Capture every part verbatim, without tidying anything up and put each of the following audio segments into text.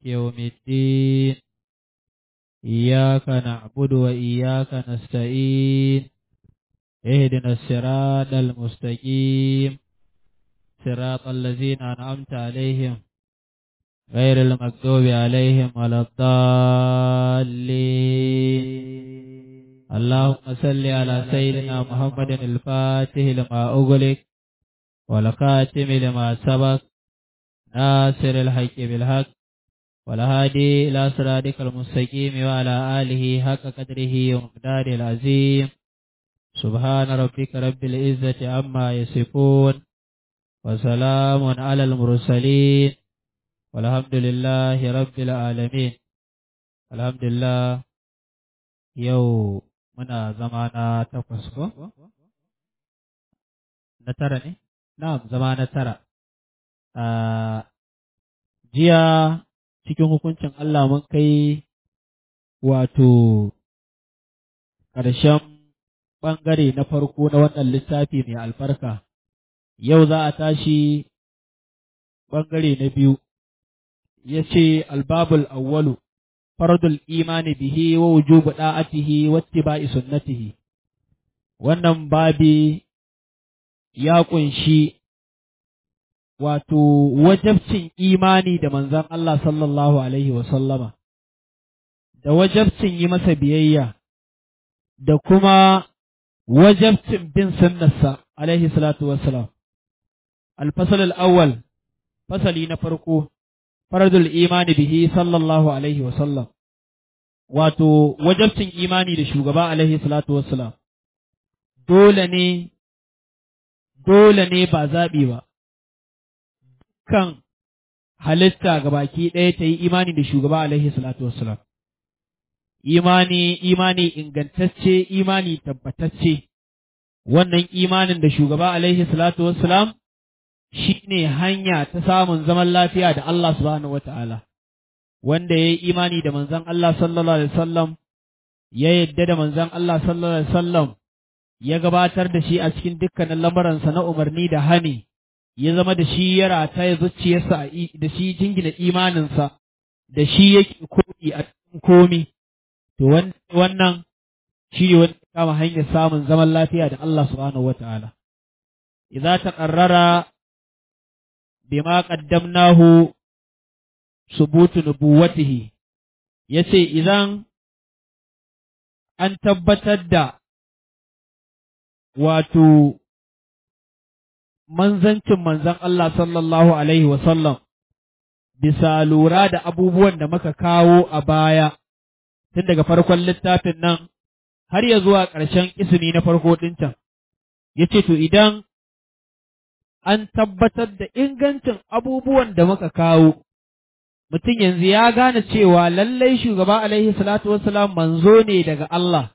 يوم الدين إياك نعبد وإياك نستعين اهدنا الصراط المستقيم صراط الذين أنعمت عليهم غير المغضوب عليهم ولا الضالين اللهم صل على سيدنا محمد الفاتح لما أغلق والخاتم لما سبق ناصر الحق بالحق والهادي إلى صراطك المستقيم وعلى آله حق قدره ومقداره العظيم سبحان ربك رب العزة عما يصفون وسلام على المرسلين والحمد لله رب العالمين. الحمد لله يو منا زمانا تقصكو نترى نعم زمانا ترى آه جيا cikin hukuncin Allah mun kai wato ƙarshen ɓangare na farko na wannan littafi mai albarka. Yau za a tashi ɓangare na biyu, ya ce albabul awwalu fardul imani bihi wa wujubu da'atihi wa ittiba'i sunnatihi. Wannan babi ya ƙunshi wato wajabcin imani da manzon Allah sallallahu alaihi wa sallama, da wajabcin yi masa biyayya, da kuma wajabcin bin sunnarsa alaihi salatu wassalam. Al-fasal al-awwal, fasali na farko, faradul imani bihi sallallahu alaihi wa sallam, wato wajabcin imani da shugaba alaihi salatu wassalam. Dole ne, dole ne ba zaɓi ba, kan halitta ga baki ɗaya ta yi imani da shugaba alaihi salatu wassalam. Imani, imani ingantacce, imani tabbatacce, wannan imanin da shugaba alaihi salatu wassalam shi ne hanya ta samun zaman lafiya da Allah subhanahu wa ta'ala, wanda ya yi imani da manzan Allah sallallahu alaihi wasallam, ya yadda da manzan Allah sallallahu alaihi wasallam, ya gabatar da shi a cikin dukkanin lamuransa na umarni da hani, ya zama da shi ya rataya zuciyarsa da shi jingina imaninsa, da shi yake komi a cikin komi. To wannan shi ne wanda kama hanyar samun zaman lafiya da Allah subhanahu wata'ala. Idza taqarrara bima qaddamnahu subutu nubuwatihi, yace idan an tabbatar da wato manzancin manzan Allah sallallahu alaihi wa sallam bisa lura da abubuwan da muka kawo a baya tun daga farkon littafin nan har ya zuwa ƙarshen isini na farko ɗin can, ya ce, To, idan an tabbatar da ingancin abubuwan da muka kawo, mutum yanzu ya gane cewa lallai shugaba alaihi salatu wassalam manzo ne daga Allah,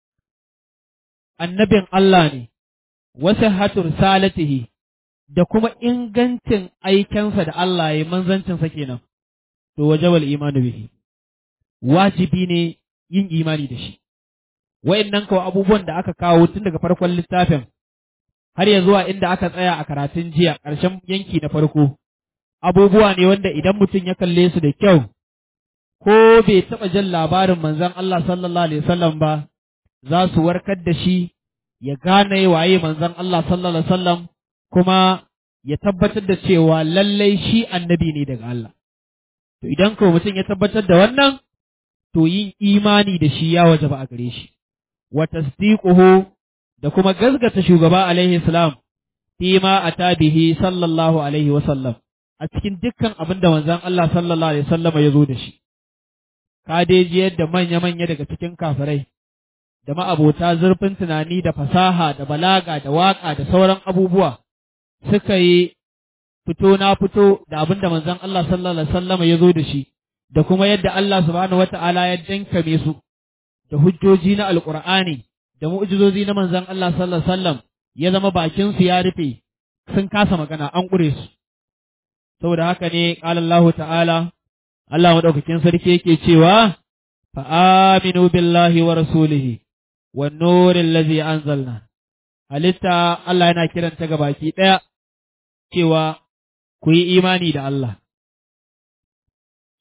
annabin Allah ne, wasu hatur salatihi da kuma ingancin aikensa da Allah ya manzancinsa kenan, to wajabal imanu bihi. Wajibi ne yin imani da shi. Wa'innan kawai abubuwan da aka kawo tun daga farkon littafin har ya zuwa inda aka tsaya a karatun jiya ƙarshen yanki na farko, abubuwa ne wanda idan mutum ya kalle su da kyau, ko bai taɓa jin labarin manzon Allah sallallahu alaihi wasallam ba, za su warkar da shi ya gane waye manzon Allah sallallahu alaihi wasallam kuma ya tabbatar da cewa lallai shi annabi ne daga Allah. To idan ko mutum ya tabbatar da wannan, to yin imani da shi ya wajaba a gare shi, wa tasdiquhu da kuma gazgata shugaba alaihi salam fi ma ata bihi sallallahu alaihi wa sallam a cikin dukkan abin da manzon Allah sallallahu alaihi wasallam ya zo da shi. Ka dai ji yadda manya manya daga cikin kafirai da ma'abota zurfin tunani da fasaha da balaga da waka da sauran abubuwa suka yi fito na fito da abin da manzon Allah sallallahu alaihi wasallam ya zo da shi, da kuma yadda Allah subhanahu wata'ala ya dankame su da hujjoji na alqur'ani da mu'jizozi na manzon Allah sallallahu alaihi wasallam, ya zama bakin su ya rufe, sun kasa magana, an ƙure su. Saboda haka ne qala Allah ta'ala, Allah madaukakin sarki yake cewa fa aminu billahi wa rasulihi wan nuril ladzi anzalna. Halitta Allah yana kiranta ga baki ɗaya cewa ku yi imani da Allah.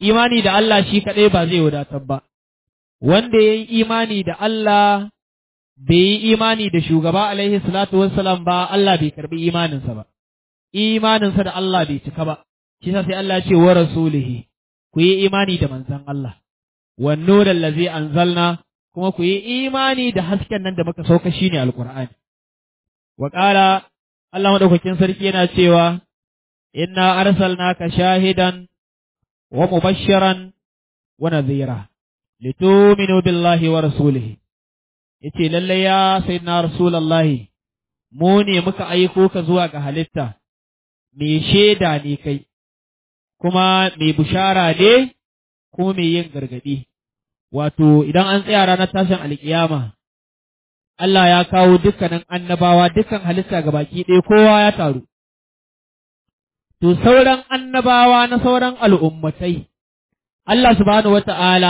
imani da Allah shi kaɗai ba zai wadatar ba, wanda ya yi imani da Allah bai yi imani da shugaba alaihi salatu wassalam ba, Allah bai karɓi imaninsa ba, imaninsa da Allah bai cika ba, shi sa sai Allah ce wa rasulihi, ku yi imani da manzon Allah, wan nuran lazi anzalna, kuma ku yi imani da hasken nan da muka sauka shine alqur'ani. Wa qala Allah madaukakin sarki yana cewa inna arsalnaka shahidan wa mubashiran wa nadhira litu'minu billahi wa rasulihi, yace lalle ya sayyidina rasulullahi, mu ne muka aiko ka zuwa ga halitta, me shaida ne kai, kuma mai bushara ne, kuma mai yin gargadi. Wato idan an tsaya ranar tashin alkiyama, Allah ya kawo dukkanin annabawa, dukkan halitta ga baki ɗaya kowa ya taru. To sauran annabawa na sauran al'ummatai, Allah subhanahu wata'ala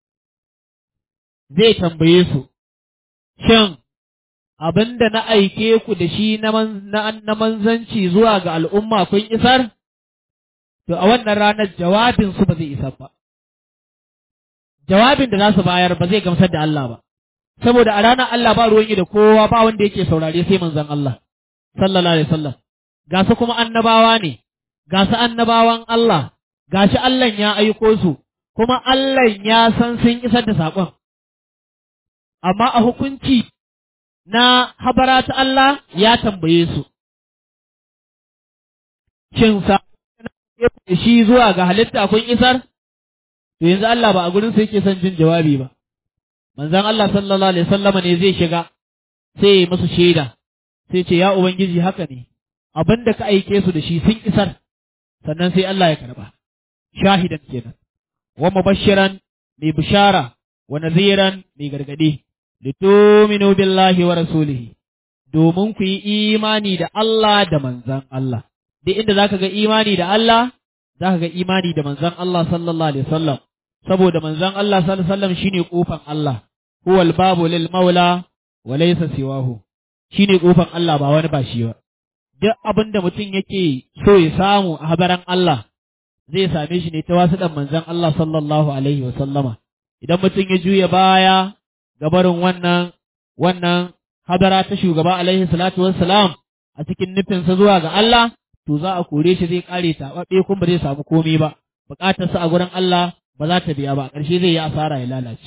zai tambaye su, shin abin da na aike ku da shi na manzanci zuwa ga al'umma kun isar? To a wannan ranar jawabinsu ba zai isar ba. Jawabin da za su bayar ba zai gamsar da Allah ba, saboda a ranar Allah ba ruwan yi da kowa, ba wanda yake saurare sai manzon Allah, sallallahu alaihi wasallam. Ga su kuma annabawa ne, ga su annabawan Allah, ga shi Allah ya aiko su, kuma Allah ya san sun isar da saƙon. Amma a hukunci na habara ta Allah ya tambaye su, shin sa shi zuwa ga halitta kun isar? To yanzu Allah ba a gurin sa yake son jin jawabi ba. Manzon Allah sallallahu alaihi wasallama ne zai shiga sai ya musu shaida, sai ce ya ubangiji haka ne, abin da ka aike su da shi sun isar, sannan sai Allah ya karba. Shahidan kenan. Wa mubashiran mai bishara, wa naziran mai gargadi, litu'minu billahi wa rasulihi, domin ku yi imani da Allah da manzon Allah. Duk inda zaka ga imani da Allah, zaka ga imani da manzon Allah sallallahu alaihi wasallam, saboda manzon Allah sallallahu alaihi wasallam shine kofan Allah, huwal babu lil maula wa laysa siwahu, shine kofan Allah ba wani ba shi ba. Duk abin da mutum yake so ya samu a habaran Allah zai same shi ne ta wasu dan manzon Allah sallallahu alaihi wasallama. Idan mutum ya juya baya ga barin wannan wannan habara ta shugaba alaihi salatu wassalam a cikin nufinsa zuwa ga Allah, to za a kore shi zai kare taɓaɓɓe kuma ba zai samu komai ba, buƙatarsa a gurin Allah ba za ta biya ba, ƙarshe zai yi asara ya lalace.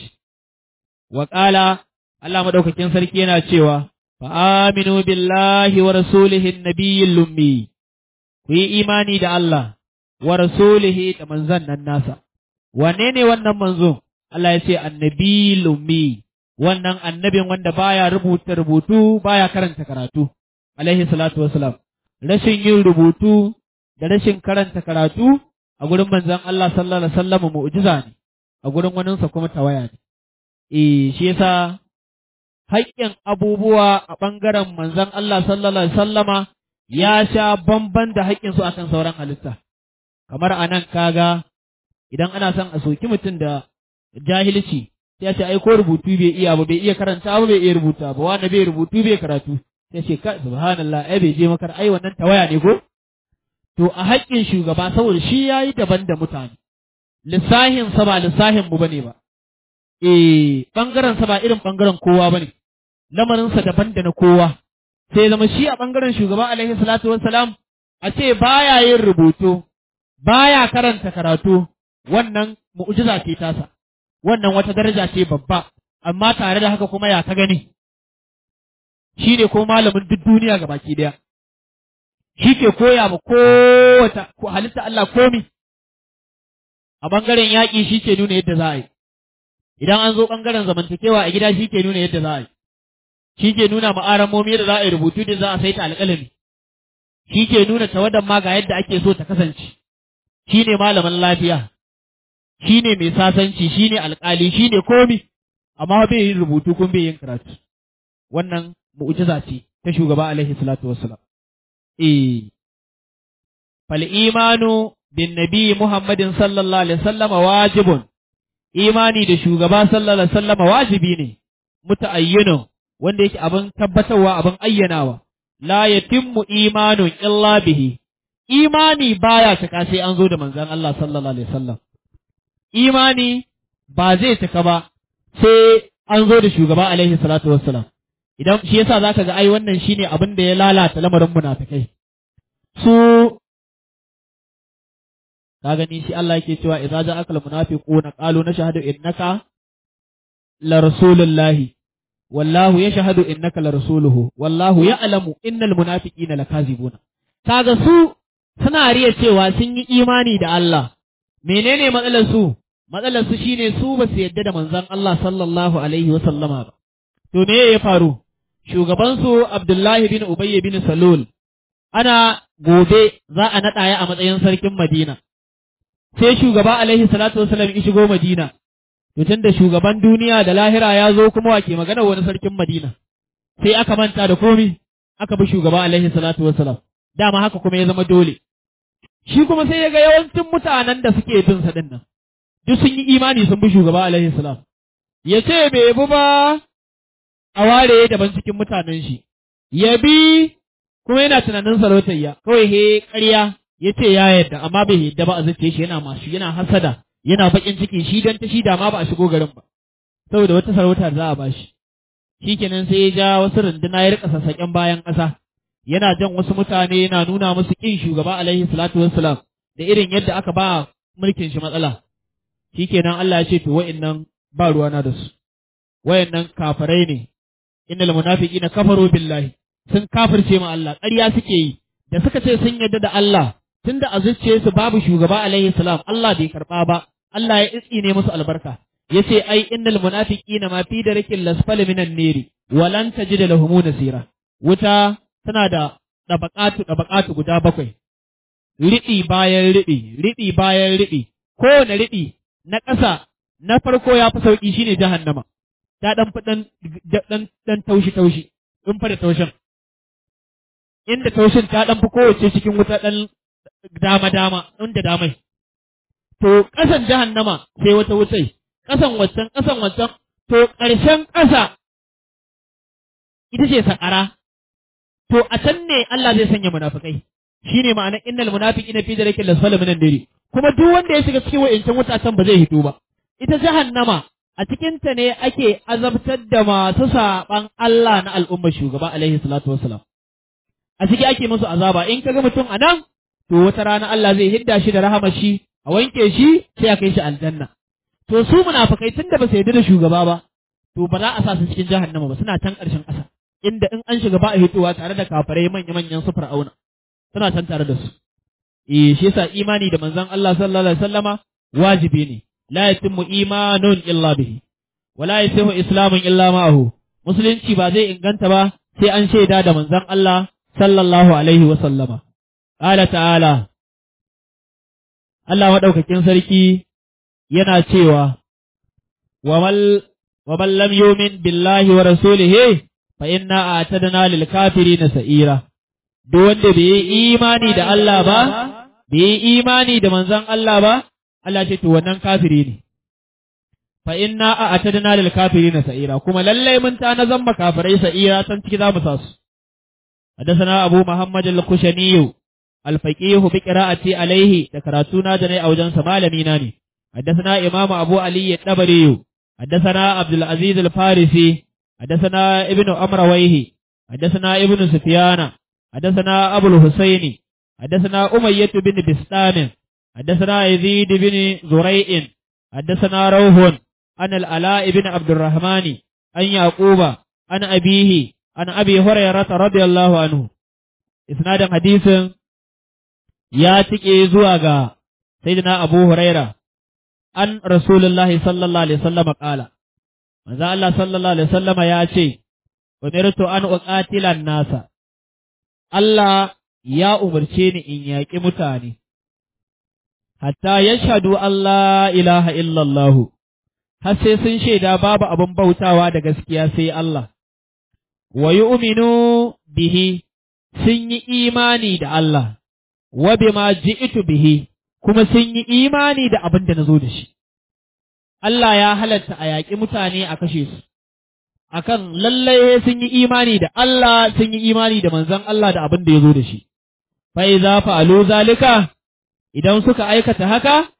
Wa ƙala Allah madaukakin sarki yana cewa fa aminu billahi wa rasulihi nabiyyin lummi, ku yi imani da Allah wa rasulihi da manzon nan nasa. Wanne ne wannan manzo? Allah ya ce annabi lummi, wannan annabin wanda baya rubuta rubutu baya karanta karatu alaihi salatu wassalam. Rashin yin rubutu da rashin karanta karatu a gurin manzon Allah sallallahu alaihi wasallam mu'jiza ne, a gurin waninsa kuma tawaya ne. Eh shi yasa haƙƙin abubuwa a ɓangaren manzon Allah sallallahu alaihi wasallama ya sha bamban da haƙƙin su akan sauran halitta. Kamar anan kaga idan ana son a soki mutum da jahilci, sai ya ce ai ko rubutu bai iya ba, bai iya karanta ba, bai iya rubuta ba, wanda bai rubutu bai karatu. Sai ce ka subhanallah, ai bai je makar, ai wannan tawaya ne ko? To a haƙƙin shugaba saboda shi yayi daban da mutane, lissahin sa ba lissahin mu bane ba, eh bangaren sa ba irin bangaren kowa bane, lamarin sa daban da na kowa. Sai zama shi a bangaren shugaba alaihi salatu wassalam a ce baya yin rubutu, baya karanta karatu, wannan mu'jiza ce tasa, wannan wata daraja ce babba, amma tare da haka kuma ya ka gani shi ne ko malamin duk duniya ga baki daya, shi ke koya ma kowace halitta Allah komi. A ɓangaren yaƙi shi ke nuna yadda za a yi, idan an zo ɓangaren zamantakewa a gida shi ke nuna yadda za a yi, shi ke nuna ma'aramomi yadda za a yi rubutu da za a saita alƙalami, shi ke nuna tawadan ma ga yadda ake so ta kasance, shi ne malamin lafiya, shi ne mai sasanci, shi ne alƙali, shi ne komi, amma bai yin rubutu kun bai yin karatu. Wannan mu'jiza ce ta shugaba alaihi salatu wassalam. Eh fal imanu bin nabi Muhammadin sallallahu alaihi wasallam wajibun, imani da shugaba sallallahu alaihi wasallam wajibi ne, muta'ayyinun wanda yake abin tabbatarwa, abin ayyanawa. La yatimmu imanun illa bihi, imani baya cika sai an zo da manzon Allah sallallahu alaihi wasallam. imani ba zai cika ba sai an zo da shugaba alaihi salatu wassalam. Idan shi yasa zaka ga ai wannan shine abin da ya lalata lamarin munafikai. Su ka gani shi Allah yake cewa idza ja'aka al-munafiquna qalu nashhadu innaka la rasulullahi wallahu yashhadu innaka la rasuluhu wallahu ya'lamu innal munafiqina lakazibuna. Kaga su suna riya cewa sun yi imani da Allah. Menene matsalar su? Matsalar su shine su ba su yadda da manzon Allah sallallahu alaihi wa sallama ba. To me ya faru? Shugaban su Abdullahi bin Ubay bin Salul ana gobe za a naɗa ya a matsayin sarkin Madina. Sai shugaba alaihi salatu wasallam ya shigo Madina. To tunda shugaban duniya da lahira ya zo kuma wake magana wani sarkin Madina. Sai aka manta da komi aka bi shugaba alaihi salatu wasallam. Dama haka kuma ya zama dole. Shi kuma sai ya ga yawancin mutanen da suke bin sa dinnan. Duk sun yi imani sun bi shugaba alaihi salam. Ya ce bai bi ba a ware daban cikin mutanen shi. Ya bi kuma yana tunanin sarautarya kawai he ƙarya ya ce ya yarda amma bai yarda ba a zuciya shi yana masu yana hasada yana bakin ciki shi dan ta shi da ma ba a shigo garin ba saboda wata sarauta za a bashi. Shikenan sai ya ja wasu runduna ya rika sassaƙen bayan ƙasa yana jan wasu mutane yana nuna musu kin shugaba alaihi salatu wassalam da irin yadda aka ba mulkin shi matsala. Shikenan Allah ya ce to wa'annan ba ruwana da su wayannan kafirai ne innal munafiqina kafaru billahi sun kafirce ma Allah ƙarya suke yi da suka ce sun yarda da Allah tunda a zuciyarsu babu shugaba alaihi salam Allah bai karba ba Allah ya tsine musu albarka yace ai innal munafiqina ma fi darakil lasfali minan niri walan tajida lahum nasira. Wuta tana da dabaqatu dabaqatu guda bakwai riɗi bayan riɗi riɗi bayan riɗi kowane riɗi na ƙasa na farko ya fi sauƙi shine jahannama ta ɗan fi ɗan ɗan taushi taushi in fa da taushin inda taushin ta ɗan fi kowace cikin wuta ɗan dama dama inda damai to ƙasan jahannama sai wata wutai ƙasan wancan ƙasan wancan to ƙarshen ƙasa ita ce saƙara to a can ne Allah zai sanya munafikai shine ma'anar innal munafiqina fi darakil asfali minan nari kuma duk wanda ya shiga cikin wa'incan wutatan ba zai hito ba. Ita jahannama a cikinta ne ake azabtar da masu saɓan Allah na al'ummar shugaba alaihi salatu wassalam. A ciki ake musu azaba in ka ga mutum a nan to wata rana Allah zai hidda shi da rahamar shi a wanke shi sai a kai shi aljanna. To su munafikai tunda ba su yarda da shugaba ba to ba za a sa su cikin jahannama ba suna can ƙarshen ƙasa inda in an shiga ba a hitowa tare da kafirai manya-manyan su fir'auna suna can tare da su. Eh shi yasa imani da manzon Allah sallallahu alaihi wasallama wajibi ne. La yatimmu imanun illa bihi wa la yasihu islamun illa ma'ahu. Musulunci ba zai inganta ba sai an shaida da manzon Allah sallallahu alaihi wasallama. Qala ta'ala Allah madaukakin sarki yana cewa wa mal wa man lam yu'min billahi wa rasulihi fa inna a'tadna lil kafirina sa'ira. Duk wanda bai yi imani da Allah ba bai yi imani da manzon Allah ba Allah ce to wannan kafiri ne. Fa inna a'tadna lil kafirina sa'ira kuma lalle mun ta nazan makafirai sa'ira san ciki za mu sa su. Hadathana Abu Muhammad al-Kushani al-Faqih bi qira'ati alayhi da karatuna da nayi a wajen sa malami na ne. Hadathana Imam Abu Ali al-Tabari hadathana Abdul Aziz al-Farisi hadathana Ibn Amrawayhi hadathana Ibn Sufyana hadathana Abu al-Husayn hadathana Umayyah bin Bistam حدثنا يزيد بن زريع حدثنا روح عن العلاء بن عبد الرحمن عن يعقوب عن أبيه عن أبي هريرة رضي الله عنه. إسناد حديث ياتي زواغا سيدنا أبو هريرة عن رسول الله صلى الله عليه وسلم قال ماذا الله صلى الله عليه وسلم ياتي أمرت أن أقاتل الناس الله يا أمرتني إن يأتي متاني hatta yashhadu Allah ilaha illallah har sai sun shaida babu abin bautawa da gaskiya sai Allah wa yu'minu bihi sun yi imani da Allah wa bima ji'tu bihi kuma sun yi imani da abin da nazo da shi. Allah ya halatta a yaƙi mutane a kashe su akan lallai sun yi imani da Allah sun yi imani da manzon Allah da abin da ya zo da shi. Fa iza fa'alu zalika idan suka aikata haka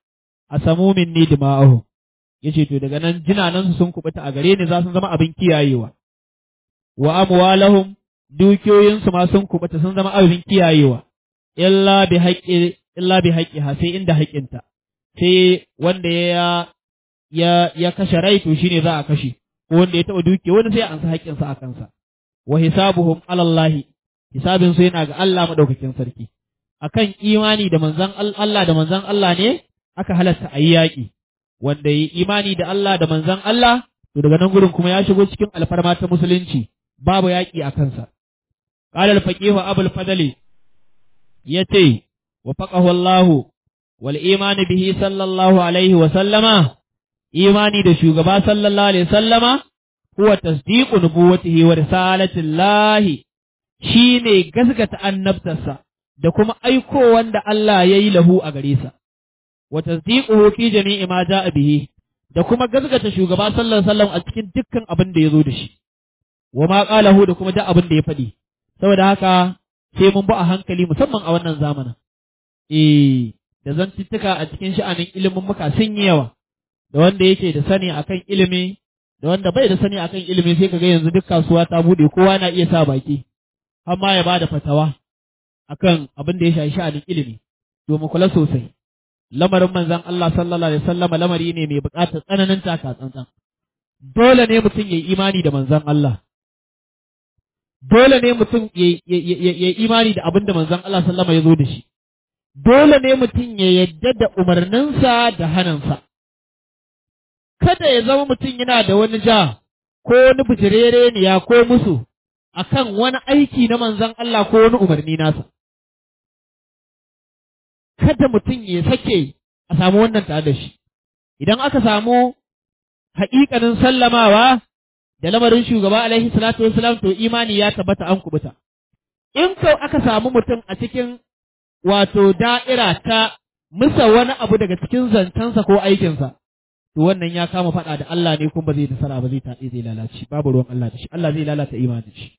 asamu minni dima'ahum yace to daga nan jinanan su sun kubuta a gare ni za su zama abin kiyayewa wa amwalahum dukiyoyin su ma sun kubuta sun zama abin kiyayewa illa bi haqqi illa bi haqqiha sai inda haƙƙinta sai wanda ya ya ya kashe rai to shine za a kashe ko wanda ya taba dukiya wanda sai an sa haƙƙinsa a kansa wa hisabuhum ala Allah hisabin su yana ga Allah madaukakin sarki akan imani da manzon Allah da manzon Allah ne aka halatta ayi yaƙi wanda yi imani da Allah da manzon Allah to daga nan gurin kuma ya shigo cikin alfarma ta musulunci babu yaƙi a kansa qala al-faqih abul fadli yace wa faqahu Allah wal imani bihi sallallahu alaihi wa sallama imani da shugaba sallallahu alaihi wa sallama huwa tasdiqu nubuwwatihi wa risalatillahi shine gaskata annabtarsa da kuma aiko wanda Allah yayi lahu a gare sa wa tasdiquhu fi jami'i ma ja'a bihi da kuma gaskata shugaba sallallahu alaihi wasallam a cikin dukkan abin da yazo da shi wa ma qalahu da kuma duk abin da ya faɗi saboda haka sai mun bi a hankali musamman a wannan zamanin eh da zantuttuka a cikin sha'anin ilimin muka sun yi yawa da wanda yake da sani akan ilimi da wanda bai da sani akan ilimi sai kaga yanzu duk kasuwa ta bude kowa na iya sa baki amma ya bada fatawa akan abin da ya shafi sha'anin ilimi domin kula sosai lamarin manzon Allah sallallahu alaihi wasallam lamari ne mai buƙatar tsananin taka tsantsan dole ne mutum yayi imani da manzon Allah dole ne mutum yayi imani da abin da manzon Allah sallallahu alaihi wasallam ya zo da shi dole ne mutum ya yadda da umarninsa da hanansa kada ya zama mutum yana da wani ja ko wani bijirere ne ya ko musu akan wani aiki na manzon Allah ko wani umarni nasa kada mutum ya sake a samu wannan tare da shi idan aka samu haƙiƙanin sallamawa da lamarin shugaba alaihi salatu wasalam to imani ya tabbata an kubuta in kau aka samu mutum a cikin wato da'ira ta musa wani abu daga cikin zancensa ko aikinsa to wannan ya kama faɗa da Allah ne kuma ba zai nasara ba zai taɗe zai lalace babu ruwan Allah da shi Allah zai lalata imanin shi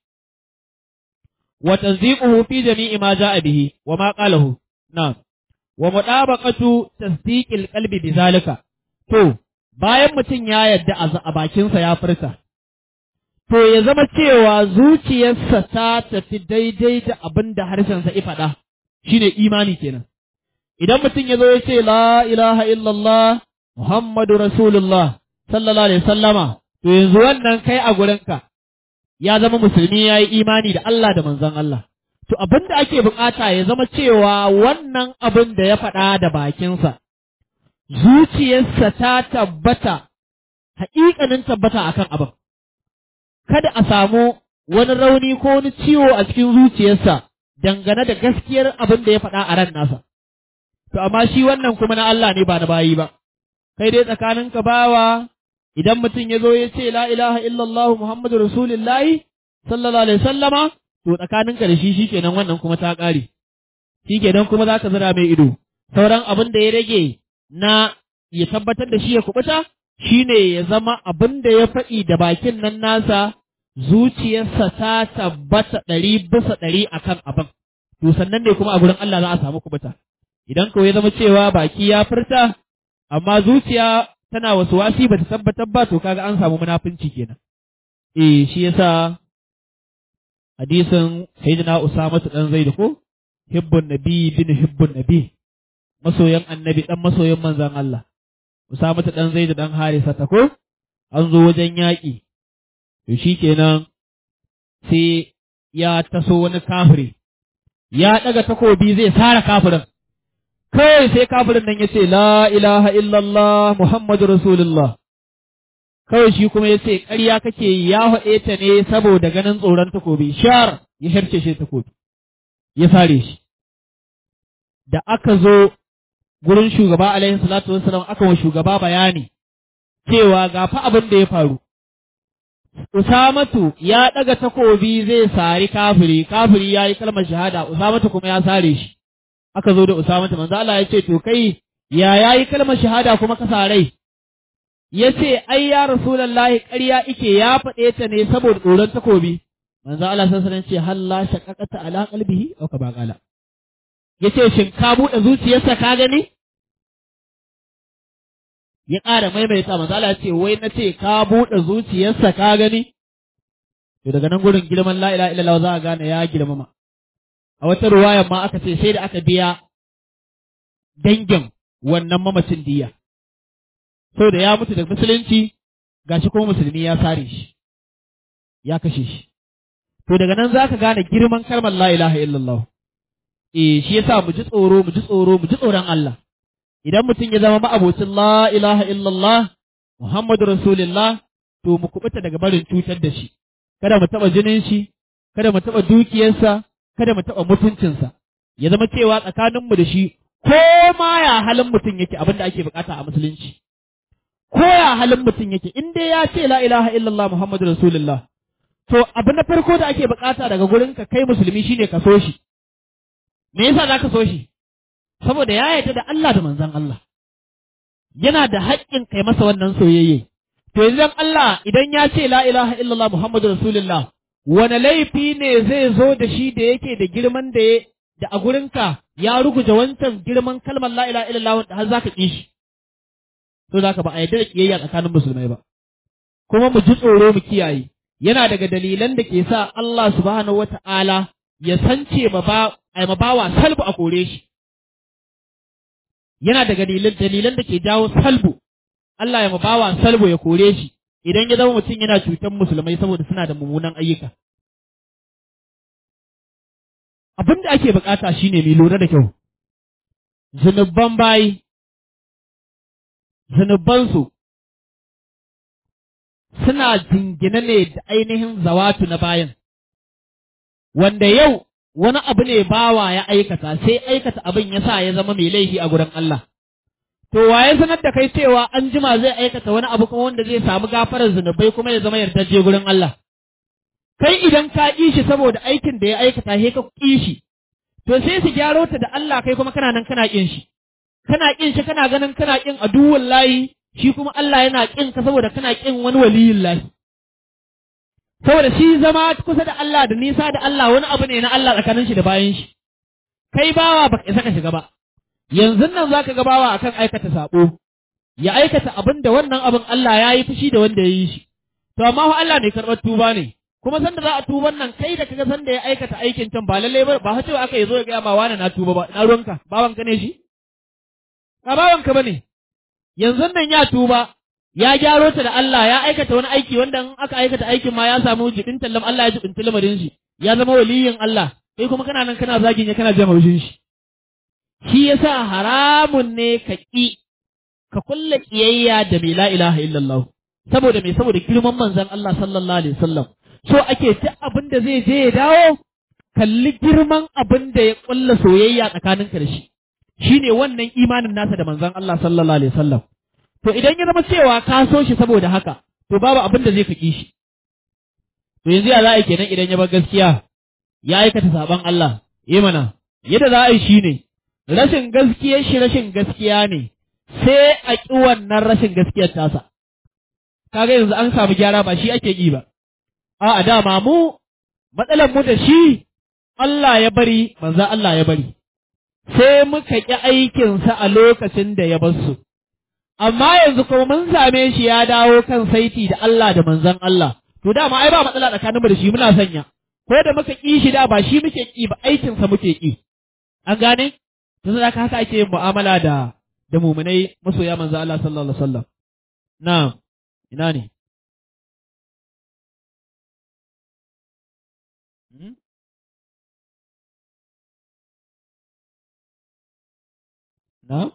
wa tanziquhu fi jami'i ma ja'a bihi wa ma qalahu na'am wa mudabaqatu tasdiqil qalbi bizalika to bayan mutum ya yadda a bakinsa ya furta to ya zama cewa zuciyarsa ta tafi daidai da abin da harshensa ya faɗa shine imani kenan idan mutum ya zo ya ce la ilaha illallah Muhammadu Rasulullah sallallahu alaihi sallama to yanzu wannan kai a gurinka ya zama musulmi ya yi imani da Allah da manzon Allah to abin da ake bukata ya zama cewa wannan abin da ya faɗa da bakinsa zuciyarsa ta tabbata haƙiƙanin tabbata akan abin kada a samu wani rauni ko wani ciwo a cikin zuciyarsa dangane da gaskiyar abin da ya faɗa a ran nasa to amma shi wannan kuma na Allah ne ba na bayi ba kai dai tsakaninka bawa idan mutum ya zo ya ce la ilaha illallah Muhammadu Rasulullahi sallallahu alaihi sallama to tsakaninka da shi shikenan wannan kuma ta ƙare shikenan kuma za ka zira mai ido sauran abin da ya rage na ya tabbatar da shi ya kubuta shine ya zama abin da ya faɗi da bakin nan nasa zuciyarsa ta tabbata ɗari bisa ɗari akan abin to sannan ne kuma a gurin Allah za a samu kubuta idan kawai ya zama cewa baki ya furta amma zuciya tana wasu wasi ba ta tabbatar ba to kaga an samu munafunci kenan eh shi yasa hadisin sayyidina Usama dan Zaid ko hibbun nabi bin hibbun nabi masoyan annabi dan masoyan manzon Allah Usama dan Zaid dan Harisa ta ko an zo wajen yaƙi to shikenan sai ya taso wani kafiri ya daga takobi zai sara kafirin kai sai kafirin nan ya ce la ilaha illallah Muhammadu Rasulullah kawai shi kuma ya ce ƙarya kake ya haɗe ta ne saboda ganin tsoron takobi shar ya sharce shi takobi ya sare shi da aka zo gurin shugaba alaihi salatu wassalam aka wa shugaba bayani cewa ga fa abin da ya faru Usamatu ya ɗaga takobi zai sari kafiri kafiri ya yi kalmar shahada Usamatu kuma ya sare shi aka zo da Usamatu manzo Allah ya ce to kai ya yayi kalmar shahada kuma ka sarai ya ce ai ya rasulullahi ƙarya ike ya faɗe ta ne saboda tsoron takobi manzo Allah sallallahu alaihi wasallam ce halla shaqaqata ala qalbihi aw ka ba qala yace shin ka buɗe zuciyarsa ka gani ya ƙara maimaita manzo Allah ya ce wai na ce ka buɗe zuciyarsa ka gani to daga nan gurin girman la ilaha illallah za a gane ya girmama a wata ruwaya ma aka ce sai da aka biya dangin wannan mamacin diya so da ya mutu da musulunci gashi kuma musulmi ya sare shi ya kashe shi to daga nan za ka gane girman kalmar la ilaha illallah eh shi yasa mu ji tsoro mu ji tsoro mu ji tsoron Allah idan mutum ya zama ma'abocin la ilaha illallah Muhammadu Rasulullah to mu kubuta daga barin cutar da shi kada mu taɓa jinin shi kada mu taɓa dukiyarsa kada mu taɓa mutuncinsa ya zama cewa tsakaninmu da shi ko ma ya halin mutum yake abin da ake bukata a musulunci ko ya halin mutum yake in dai ya ce la ilaha illallah Muhammadu Rasulullah to abu na farko da ake bukata daga gurin ka kai musulmi shine ka so shi me yasa zaka so shi saboda ya yarda da Allah da manzon Allah yana da haƙƙin kai masa wannan soyayye to yanzu Allah idan ya ce la ilaha illallah Muhammadu Rasulullah wani laifi ne zai zo da shi da yake da girman da ya da a gurinka ya ruguje wancan girman kalmar la ilaha illallah wanda har zaka ƙi shi to zaka ba a yarda da kiyayya tsakanin musulmai ba kuma mu ji tsoro mu kiyaye yana daga dalilan da ke sa Allah subhanahu wata'ala ya sance ma ba ai ma bawa salbu a kore shi yana daga dalilan dalilan da ke jawo salbu Allah ya ma bawa salbu ya kore shi idan ya zama mutum yana cutar musulmai saboda suna da mummunan ayyuka abin da ake bukata shine mai lura da kyau zunuban bayi zunubansu suna jingina ne da ainihin zawatu na bayan wanda yau wani abu ne bawa ya aikata sai aikata abin ya sa ya zama mai laifi a gurin Allah to waye sanar da kai cewa an jima zai aikata wani abu kuma wanda zai samu gafarar zunubai kuma ya zama yardaje gurin Allah kai idan ka ƙi shi saboda aikin da ya aikata he ka ƙi shi to sai su gyaro ta da Allah kai kuma kana nan kana ƙin shi kana ƙin shi kana ganin kana ƙin aduwwul layi shi kuma Allah yana ƙin ka saboda kana ƙin wani waliyin lahi saboda shi zama kusa da Allah da nisa da Allah wani abu ne na Allah tsakanin shi da bayan shi kai bawa baka isa ka shiga ba yanzu nan zaka ga bawa akan aikata sabo ya aikata abin da wannan abin Allah ya yi fushi da wanda ya yi shi to amma fa Allah ne karɓar tuba ne kuma sanda za a tuban nan kai da kaga sanda ya aikata aikin can ba lalle ba ba cewa aka yi zo ya ga ma wani na tuba ba na ruwanka bawanka ne shi ba bawanka bane yanzu nan ya tuba ya gyaro ta da Allah ya aikata wani aiki wanda in aka aikata aikin ma ya samu jibin tallam Allah ya jibin lamarin shi ya zama waliyin Allah kai kuma kana nan kana zagin ya kana jama haushin shi shi yasa haramun ne ka ki ka kulla kiyayya da mai la ilaha illallah saboda me saboda girman manzon Allah sallallahu alaihi wasallam so ake ta abin da zai je ya dawo kalli girman abin da ya kulla soyayya tsakaninka da shi shine wannan imanin nasa da manzon Allah sallallahu alaihi wasallam to idan ya zama cewa ka so shi saboda haka to babu abin da zai fiki shi to yanzu ya za a yi kenan idan ya bar gaskiya ya aikata saban Allah eh mana yadda za a yi shine rashin gaskiyar shi rashin gaskiya ne sai a ƙi wannan rashin gaskiyar tasa kaga yanzu an samu gyara ba shi ake yi ba a'a dama mu matsalar mu da shi Allah ya bari manzo Allah ya bari sai muka ƙi aikinsa a lokacin da ya bar su amma yanzu kuma mun same shi ya dawo kan saiti da Allah da manzon Allah to dama ai ba matsala tsakanin mu da shi muna sanya ko da muka ƙi shi da ba shi muke ƙi ba aikinsa muke ƙi an gane to sai haka ake yin mu'amala da da mu'minai masoya manzo Allah sallallahu alaihi wasallam na'am ina ne hmm? na'am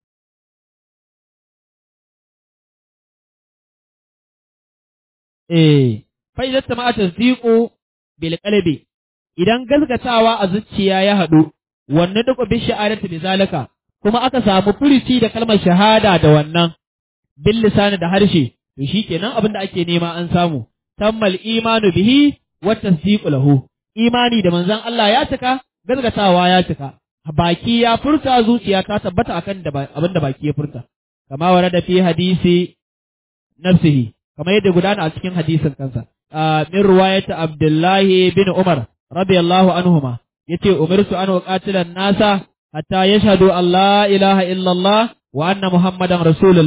eh fa idan tama tasdiqu bil qalbi idan gaskatawa a zuciya ya haɗu wannan duk bi sha'arati bi zalika kuma aka samu furici da kalmar shahada da wannan bil lisani da harshe to shikenan abin da ake nema an samu tammal imanu bihi wa tasdiqu lahu imani da manzon Allah ya cika gaskatawa ya cika baki ya furta zuciya ta tabbata akan da abin da baki ya furta kama warada fi hadisi nafsihi kama yadda gudana a cikin hadisin kansa min riwayat Abdullahi bin Umar radiyallahu anhuma yace umirtu an uqatila nasa hatta yashhadu an la ilaha illallah wa anna muhammadan rasulullah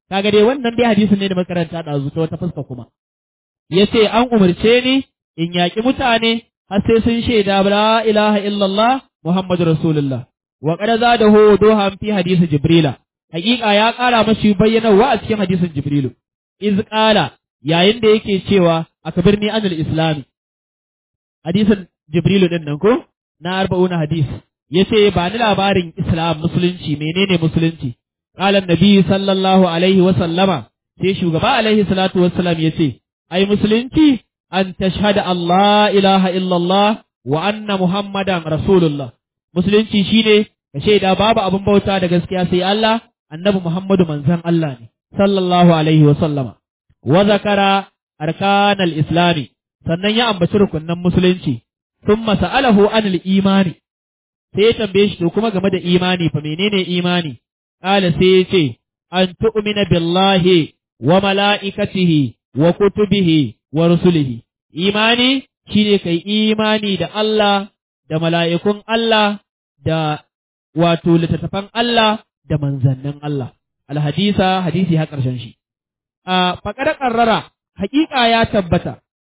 kaga dai wannan dai hadisin ne da makaranta da ta wata fuska kuma yace an umarce ni in yaƙi mutane har sai sun shaida la ilaha illallah muhammadu rasulullah wa qad zadahu duhan fi hadisi jibrila haƙiƙa ya ƙara mashi bayyanawa a cikin hadisin jibrilu iz qala yayin da yake cewa akbirni anil islami hadisin jibrilu din nan ko na arba'una hadis yace ba ni labarin islam musulunci menene musulunci qala annabi sallallahu alaihi wa sallama sai shugaba alaihi salatu wassalam yace ai musulunci an tashhada Allah ilaha illallah wa anna muhammadan rasulullah musulunci shine ka shaida babu abin bauta da gaskiya sai Allah annabi muhammadu manzon Allah ne sallallahu alaihi wa sallama wa zakara arkanal islami sannan ya ambaci rukunnan musulunci thumma sa'alahu anil imani sai ya tambaye shi to kuma game da imani fa menene imani qala sai ya ce an tu'mina billahi wa mala'ikatihi wa kutubihi wa rusulihi imani shine kai imani da Allah da mala'ikun Allah da wato littattafan Allah da manzannin Allah alhadisa hadisi ha karshen shi a faqad qarrara haqiqa ya tabbata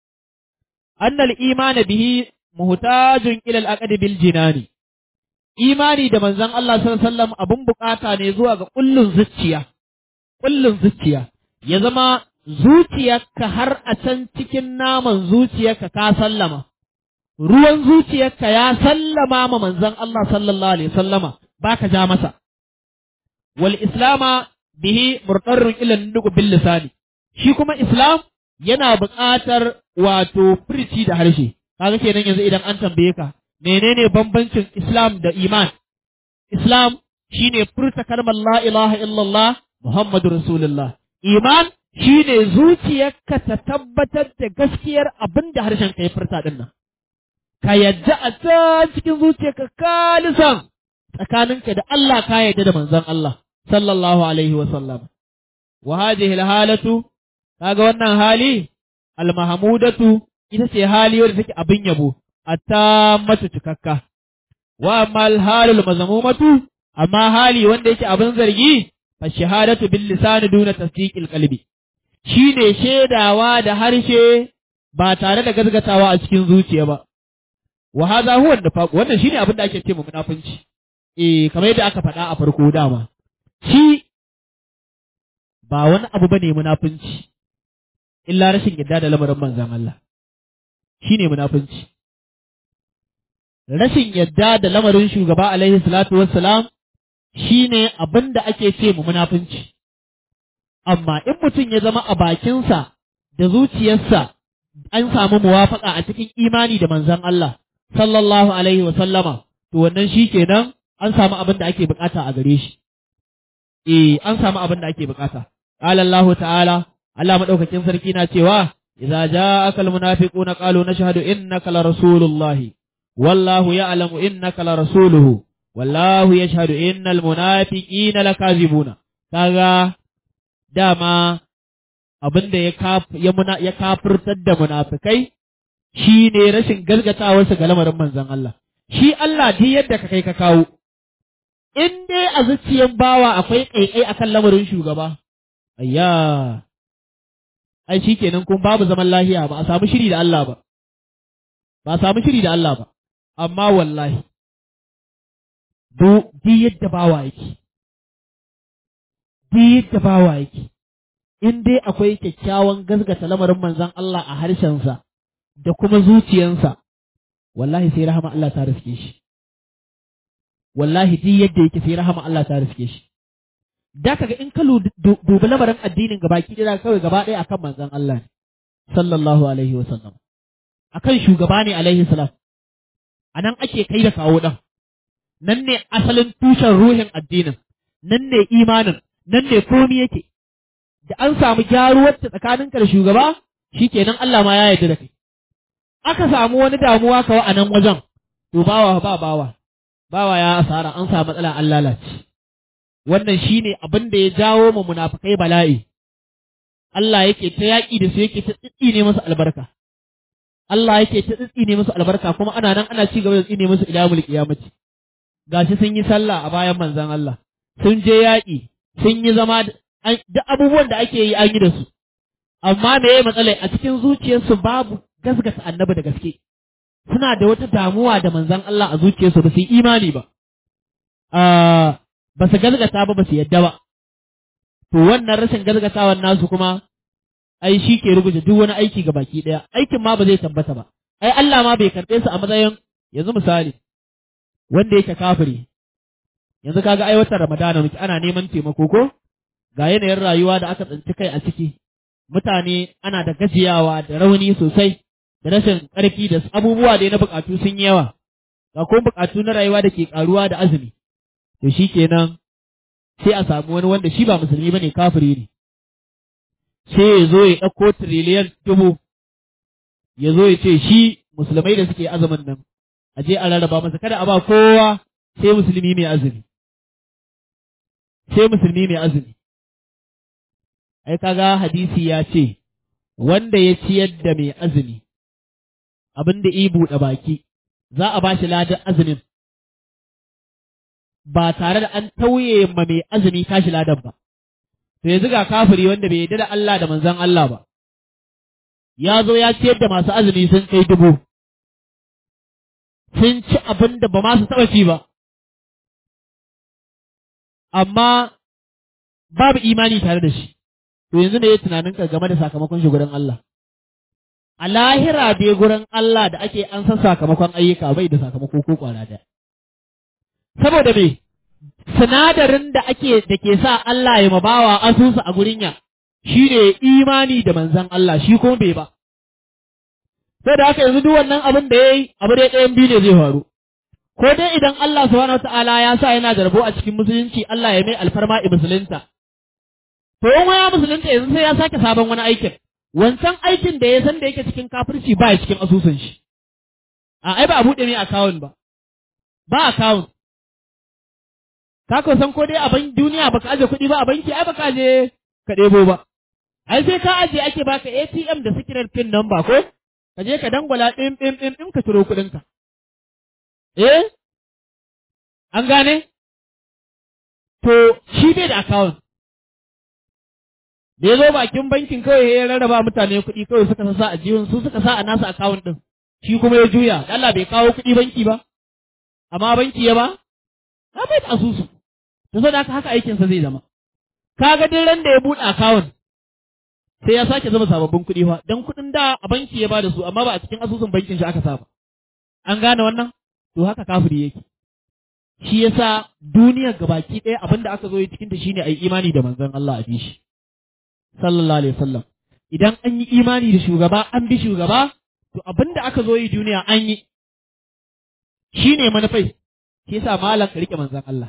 annal iman bihi muhtajun ila al-aqd bil jinani imani da manzon Allah sallallahu alaihi wasallam abun bukata ne zuwa ga kullun zuciya kullun zuciya ya zama zuciyarka har a can cikin naman zuciyarka ka sallama ruwan zuciyarka ya sallama ma manzon Allah sallallahu alaihi wasallama baka ja masa wal islama bihi murtarrun ila nudu bil lisani shi kuma islam yana buƙatar wato furici da harshe kaga kenan yanzu idan an tambaye ka menene bambancin islam da iman islam shine furta kalmar la ilaha illallah muhammadur rasulullah iman shine zuciyarka ta tabbatar da gaskiyar abin da harshen ka ya furta din nan ka yadda a can cikin zuciyarka kalisan tsakaninka da Allah ka yadda da manzon Allah sallallahu alaihi wa sallam wa hadhihi alhalatu kaga wannan hali almahmudatu ita ce hali wanda take abin yabo attammatu cikakka wa amma alhalul mazmumatu amma hali wanda yake abin zargi fa shahadatu bil lisani duna tasdiqil qalbi shine shaidawa da harshe ba tare da gazgatawa a cikin zuciya ba wa hadha huwa nifaq wannan shine abin da ake ce mu munafunci eh kamar yadda aka faɗa a farko dama shi ba wani abu bane munafunci illa rashin yadda da lamarin manzon Allah shine munafunci rashin yadda da lamarin shugaba alaihi salatu wassalam shine abin da ake ce mu munafunci amma in mutum ya zama a bakinsa da zuciyarsa an samu muwafaka a cikin imani da manzon Allah sallallahu alaihi wa sallama to wannan shikenan an samu abin da ake bukata a gare shi eh an samu abin da ake bukata qala Allah ta'ala Allah madaukakin sarki na cewa idza ja'aka almunafiquna qalu nashhadu innaka la rasulullah wallahu ya'lamu innaka la rasuluhu wallahu yashhadu innal munafiqina lakazibuna kaga dama abinda ya kaf ya muna ya kafirtar da munafikai shine rashin galgatawar su ga lamarin manzon Allah shi Allah duk yadda ka kai ka kawo in dai a zuciyan bawa akwai kaikai akan lamarin shugaba ayya ai shikenan kun babu zaman lahiya ba a samu shiri da Allah ba ba a samu shiri da Allah ba amma wallahi duk yadda bawa yake duk yadda bawa yake in dai akwai kyakkyawan gasgata lamarin manzon Allah a harshensa da kuma zuciyansa wallahi sai rahama Allah ta riske shi wallahi duk yadda yake sai rahama Allah ta riske shi da kaga in ka dubi lamarin addinin gabaki da kawai gaba ɗaya akan manzon Allah ne sallallahu alaihi wa sallam akan shugaba ne alaihi salam anan ake kai da kawo dan nan ne asalin tushen ruhin addinin nan ne imanin nan ne komai yake da an samu gyaruwar ta tsakaninka da shugaba shikenan Allah ma ya yarda da kai aka samu wani damuwa kawai a nan wajen to bawa ba bawa bawa ya asara an samu matsala an lalace wannan shine abin da ya jawo mu munafikai bala'i Allah yake ta yaƙi da su yake ta tsitsine musu albarka Allah yake ta tsitsine musu albarka kuma ana nan ana ci gaba da tsine musu ila mulki kiyamati gashi sun yi sallah a bayan manzon Allah sun je yaƙi sun yi zama duk abubuwan da ake yi an yi da su amma me yayi matsalai a cikin zuciyarsu babu gasgata annabi da gaske suna da wata damuwa da manzon Allah a zuciyarsu ba su yi imani ba ba su gasgata ba ba su yadda ba to wannan rashin gasgatawan nasu kuma ai shi ke rubuta duk wani aiki ga baki ɗaya aikin ma ba zai tabbata ba ai Allah ma bai karɓe su a matsayin yanzu misali wanda yake kafiri yanzu kaga ai watan Ramadana muke ana neman taimako ko ga yanayin rayuwa da aka tsinci kai a ciki mutane ana da gajiyawa da rauni sosai da rashin ƙarfi da abubuwa da na buƙatu sun yi yawa ga kuma buƙatu na rayuwa da ke ƙaruwa da azumi to shikenan sai a samu wani wanda shi ba musulmi bane kafiri ne sai ya zo ya ɗauko tiriliyan dubu ya zo ya ce shi musulmai da suke azumin nan a je a rarraba masa kada a ba kowa sai musulmi mai azumi sai musulmi mai azumi ai kaga hadisi ya ce wanda ya ciyar da mai azumi abin da i buɗe baki za a ba shi ladan azumin ba tare da an tauye ma mai azumi tashi ladan ba to yanzu ga kafiri wanda bai yarda da Allah da manzon Allah ba ya zo ya ciyar da masu azumi sun kai dubu sun ci abin da ba ma su taɓa ci ba amma babu imani tare da shi to yanzu ne ya tunanin ka game da sakamakon shi gurin Allah a lahira dai gurin Allah da ake an san sakamakon ayyuka bai da sakamako ko kwana da saboda me sinadarin da ake da ke sa Allah ya mabawa asusu a gurin ya shi ne imani da manzon Allah shi kuma bai ba sai da haka yanzu duk wannan abin da yayi abu dai ɗayan biyu ne zai faru ko dai idan Allah subhanahu wataala ya sa yana da rabo a cikin musulunci Allah ya mai alfarma i musulunta to in ya musulunta yanzu sai ya sake sabon wani aikin wancan aikin da ya san da yake cikin kafirci ba ya cikin asusun shi a ai ba a buɗe mai account ba ba account ka ko san ko dai a ban duniya baka aje kuɗi ba a banki ai baka aje ka ɗebo ba ai sai ka aje ake baka A T M da secret pin number ko ka je ka dangwala ɗin ɗin ɗin ɗin ka ciro kuɗinka eh an gane to shi bai da account da ya zo bakin bankin kawai ya rarraba mutane kuɗi kawai suka sa a jihun su suka sa a nasa account ɗin shi kuma ya juya Allah bai kawo kuɗi banki ba amma banki ya ba na bai da asusu to saboda haka haka aikinsa zai zama kaga duk ran da ya buɗe account sai ya sake zama sababbin kuɗi fa dan kuɗin da a banki ya bada su amma ba a cikin asusun bankin shi aka sa ba an gane wannan to haka kafiri yake shi yasa duniyar gabaki ɗaya abinda aka zo yi cikin ta shine ai imani da manzon Allah a bishi sallallahu alaihi wasallam idan an yi imani da shugaba an bi shugaba to abinda aka zo yi duniya an yi shine manufai shi yasa malam ka rike manzon Allah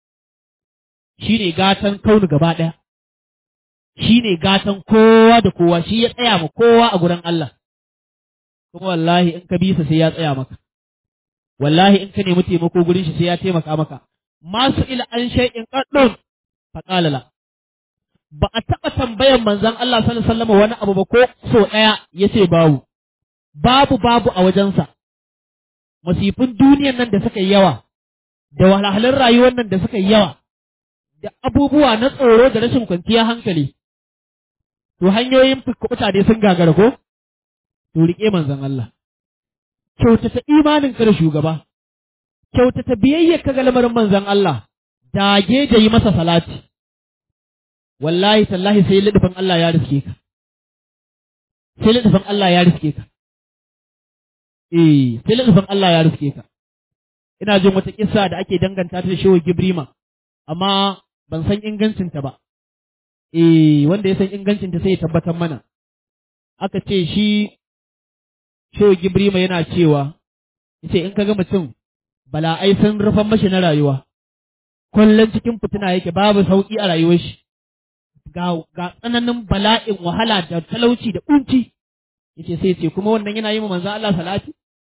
shine gatan kaunu gaba ɗaya shine gatan kowa da kowa shi ya tsaya ma kowa a gurin Allah kuma wallahi in ka bi sa sai ya tsaya maka wallahi in ka nemi taimako gurin shi sai ya taimaka maka masu ila an shay'in qaddun fa qala la ba a taɓa tambayan manzon Allah sallallahu alaihi wasallam wani abu ba ko so ɗaya yace babu babu babu a wajensa masifin duniyan nan da suka yi yawa da wahalhalun rayuwar nan da suka yi yawa da abubuwa na tsoro da rashin kwanciyar hankali to hanyoyin kuɓuta dai sun gagara ko to riƙe manzon Allah kyautata imanin ka da shugaba kyautata biyayyar ka ga lamarin manzon Allah dage da yi masa salati wallahi tallahi sai lidifin Allah ya riske ka sai lidifin Allah ya riske ka eh sai lidifin Allah ya riske ka ina jin wata kissa da ake danganta ta da Shehu Gibrima amma ban san ingancin ta ba eh wanda ya san ingancin ta sai ya tabbatar mana aka ce shi Shehu Gibrima yana cewa yace in kaga mutum bala'ai sun rufan mashi na rayuwa kullum cikin fitina yake babu sauki a rayuwar shi ga ga tsananin bala'in wahala da talauci da kunci yace sai ce kuma wannan yana yi wa manzo Allah salati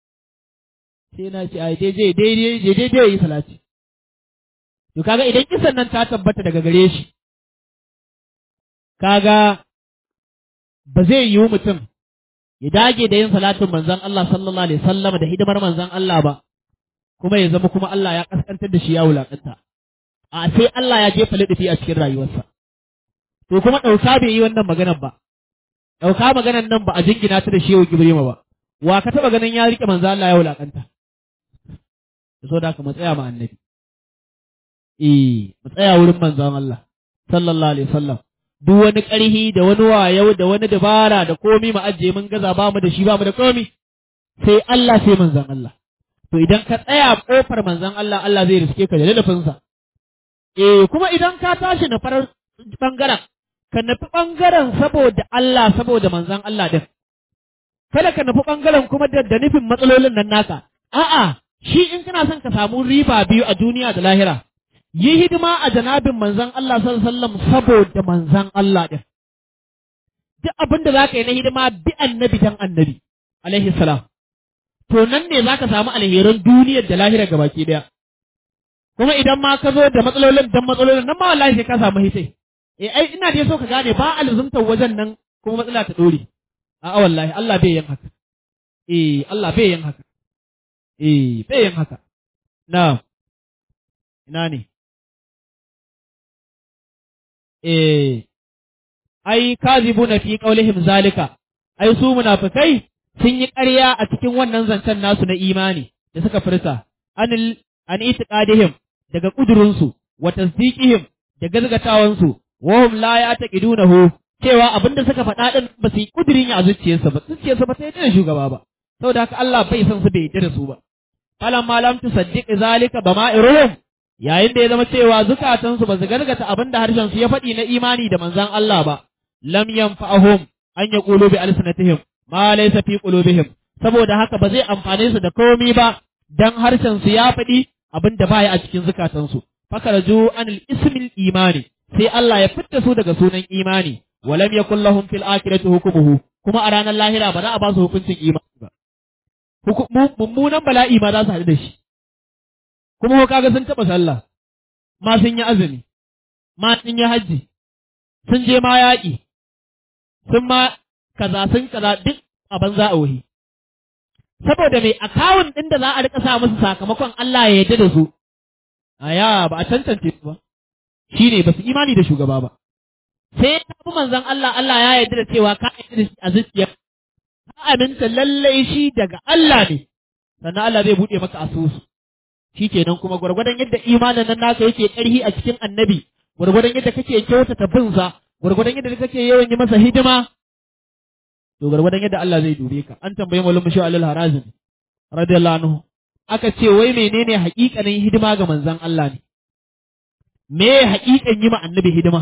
sai na ce ai dai dai dai dai dai dai yi salati to kaga idan kisan nan ta tabbata daga gare shi kaga ba zai yi mutum ya dage da yin salatin manzon Allah sallallahu alaihi wasallam da hidimar manzon Allah ba kuma ya zama kuma Allah ya kaskantar da shi ya wulakanta a sai Allah ya jefa lidifi a cikin rayuwarsa to kuma ɗauka bai yi wannan maganar ba ɗauka maganar nan ba a jingina ta da shehu Gibrima ba wa ka taɓa ganin ya riƙe manzo Allah ya wulaƙanta so da ka mu tsaya ma annabi eh mu tsaya wurin manzon Allah sallallahu alaihi wasallam duk wani ƙarhi da wani wayau da wani dabara da komi mu ajiye mun gaza ba mu da shi ba mu da komi sai Allah sai manzon Allah to idan ka tsaya kofar manzon Allah Allah zai riske ka da lalafinsa eh kuma idan ka tashi na farar bangaren ka nufi bangaren saboda Allah saboda manzon Allah din kada ka nufi bangaren kuma da, da nufin matsalolin nan naka a'a shi in kana son ka samu riba biyu a duniya da lahira yi hidima a janabin manzon Allah sallallahu alaihi wasallam saboda manzon Allah din duk abin da zaka yi na hidima bi annabi dan annabi alaihi salam to nan ne zaka samu alherin duniyar da lahira gabaki daya kuma idan ma ka zo da matsalolin dan matsalolin nan ma wallahi sai ka samu hitai eh ai ina da so ka gane ba alzumtar wajen nan kuma matsala ta dore a'a wallahi Allah bai yin haka eh Allah bai yin haka eh bai yin haka na ina ne eh ai kazibuna fi qaulihim zalika ai su munafikai sun yi ƙarya a cikin wannan zancen nasu na imani da suka furta anil an itiqadihim daga kudurinsu wa tasdiqihim da gazgatawansu wa hum la ya'taqidunahu cewa abinda suka faɗa din ba su yi kudirin a zuciyarsa ba zuciyarsa ba ta yi da shugaba ba saboda haka Allah bai san su bai yi da su ba falan ma lam tusaddiq zalika bama'iruhum yayin da ya zama cewa zukatansu ba su gargata abinda harshen su ya faɗi na imani da manzon Allah ba lam yanfa'ahum an yaqulu bi alsinatihim ma laysa fi qulubihim saboda haka ba zai amfane su da komai ba dan harshen su ya faɗi abinda baya a cikin zukatansu fakaraju anil ismil imani sai Allah ya fitta su daga sunan imani walam yakul lahum fil akhirati hukmuhu kuma a ranar lahira ba za a ba su hukuncin imani ba mummunan bala'i ma za su haɗu da shi kuma ko kaga sun taɓa sallah ma sun yi azumi ma sun yi hajji sun je ma yaƙi sun ma kaza sun kaza duk a banza a wuhi saboda mai akawun ɗin da za a rika sa musu sakamakon Allah ya yarda da su aya ba a tantance su ba shine ba su imani da shugaba ba sai ya tafi manzon Allah Allah ya yarda da cewa ka yarda da shi a zuciya ka aminta lallai shi daga Allah ne sannan Allah zai buɗe maka asusu shikenan kuma gwargwadon yadda imanin nan naka yake ƙarhi a cikin annabi gwargwadon yadda kake kyautata binsa gwargwadon yadda kake yawan yi masa hidima to gwargwadon yadda Allah zai dube ka an tambayi maulum shi alal harazim radiyallahu anhu aka ce wai menene haƙiƙanin hidima ga manzon Allah ne me haƙiƙan yi ma annabi hidima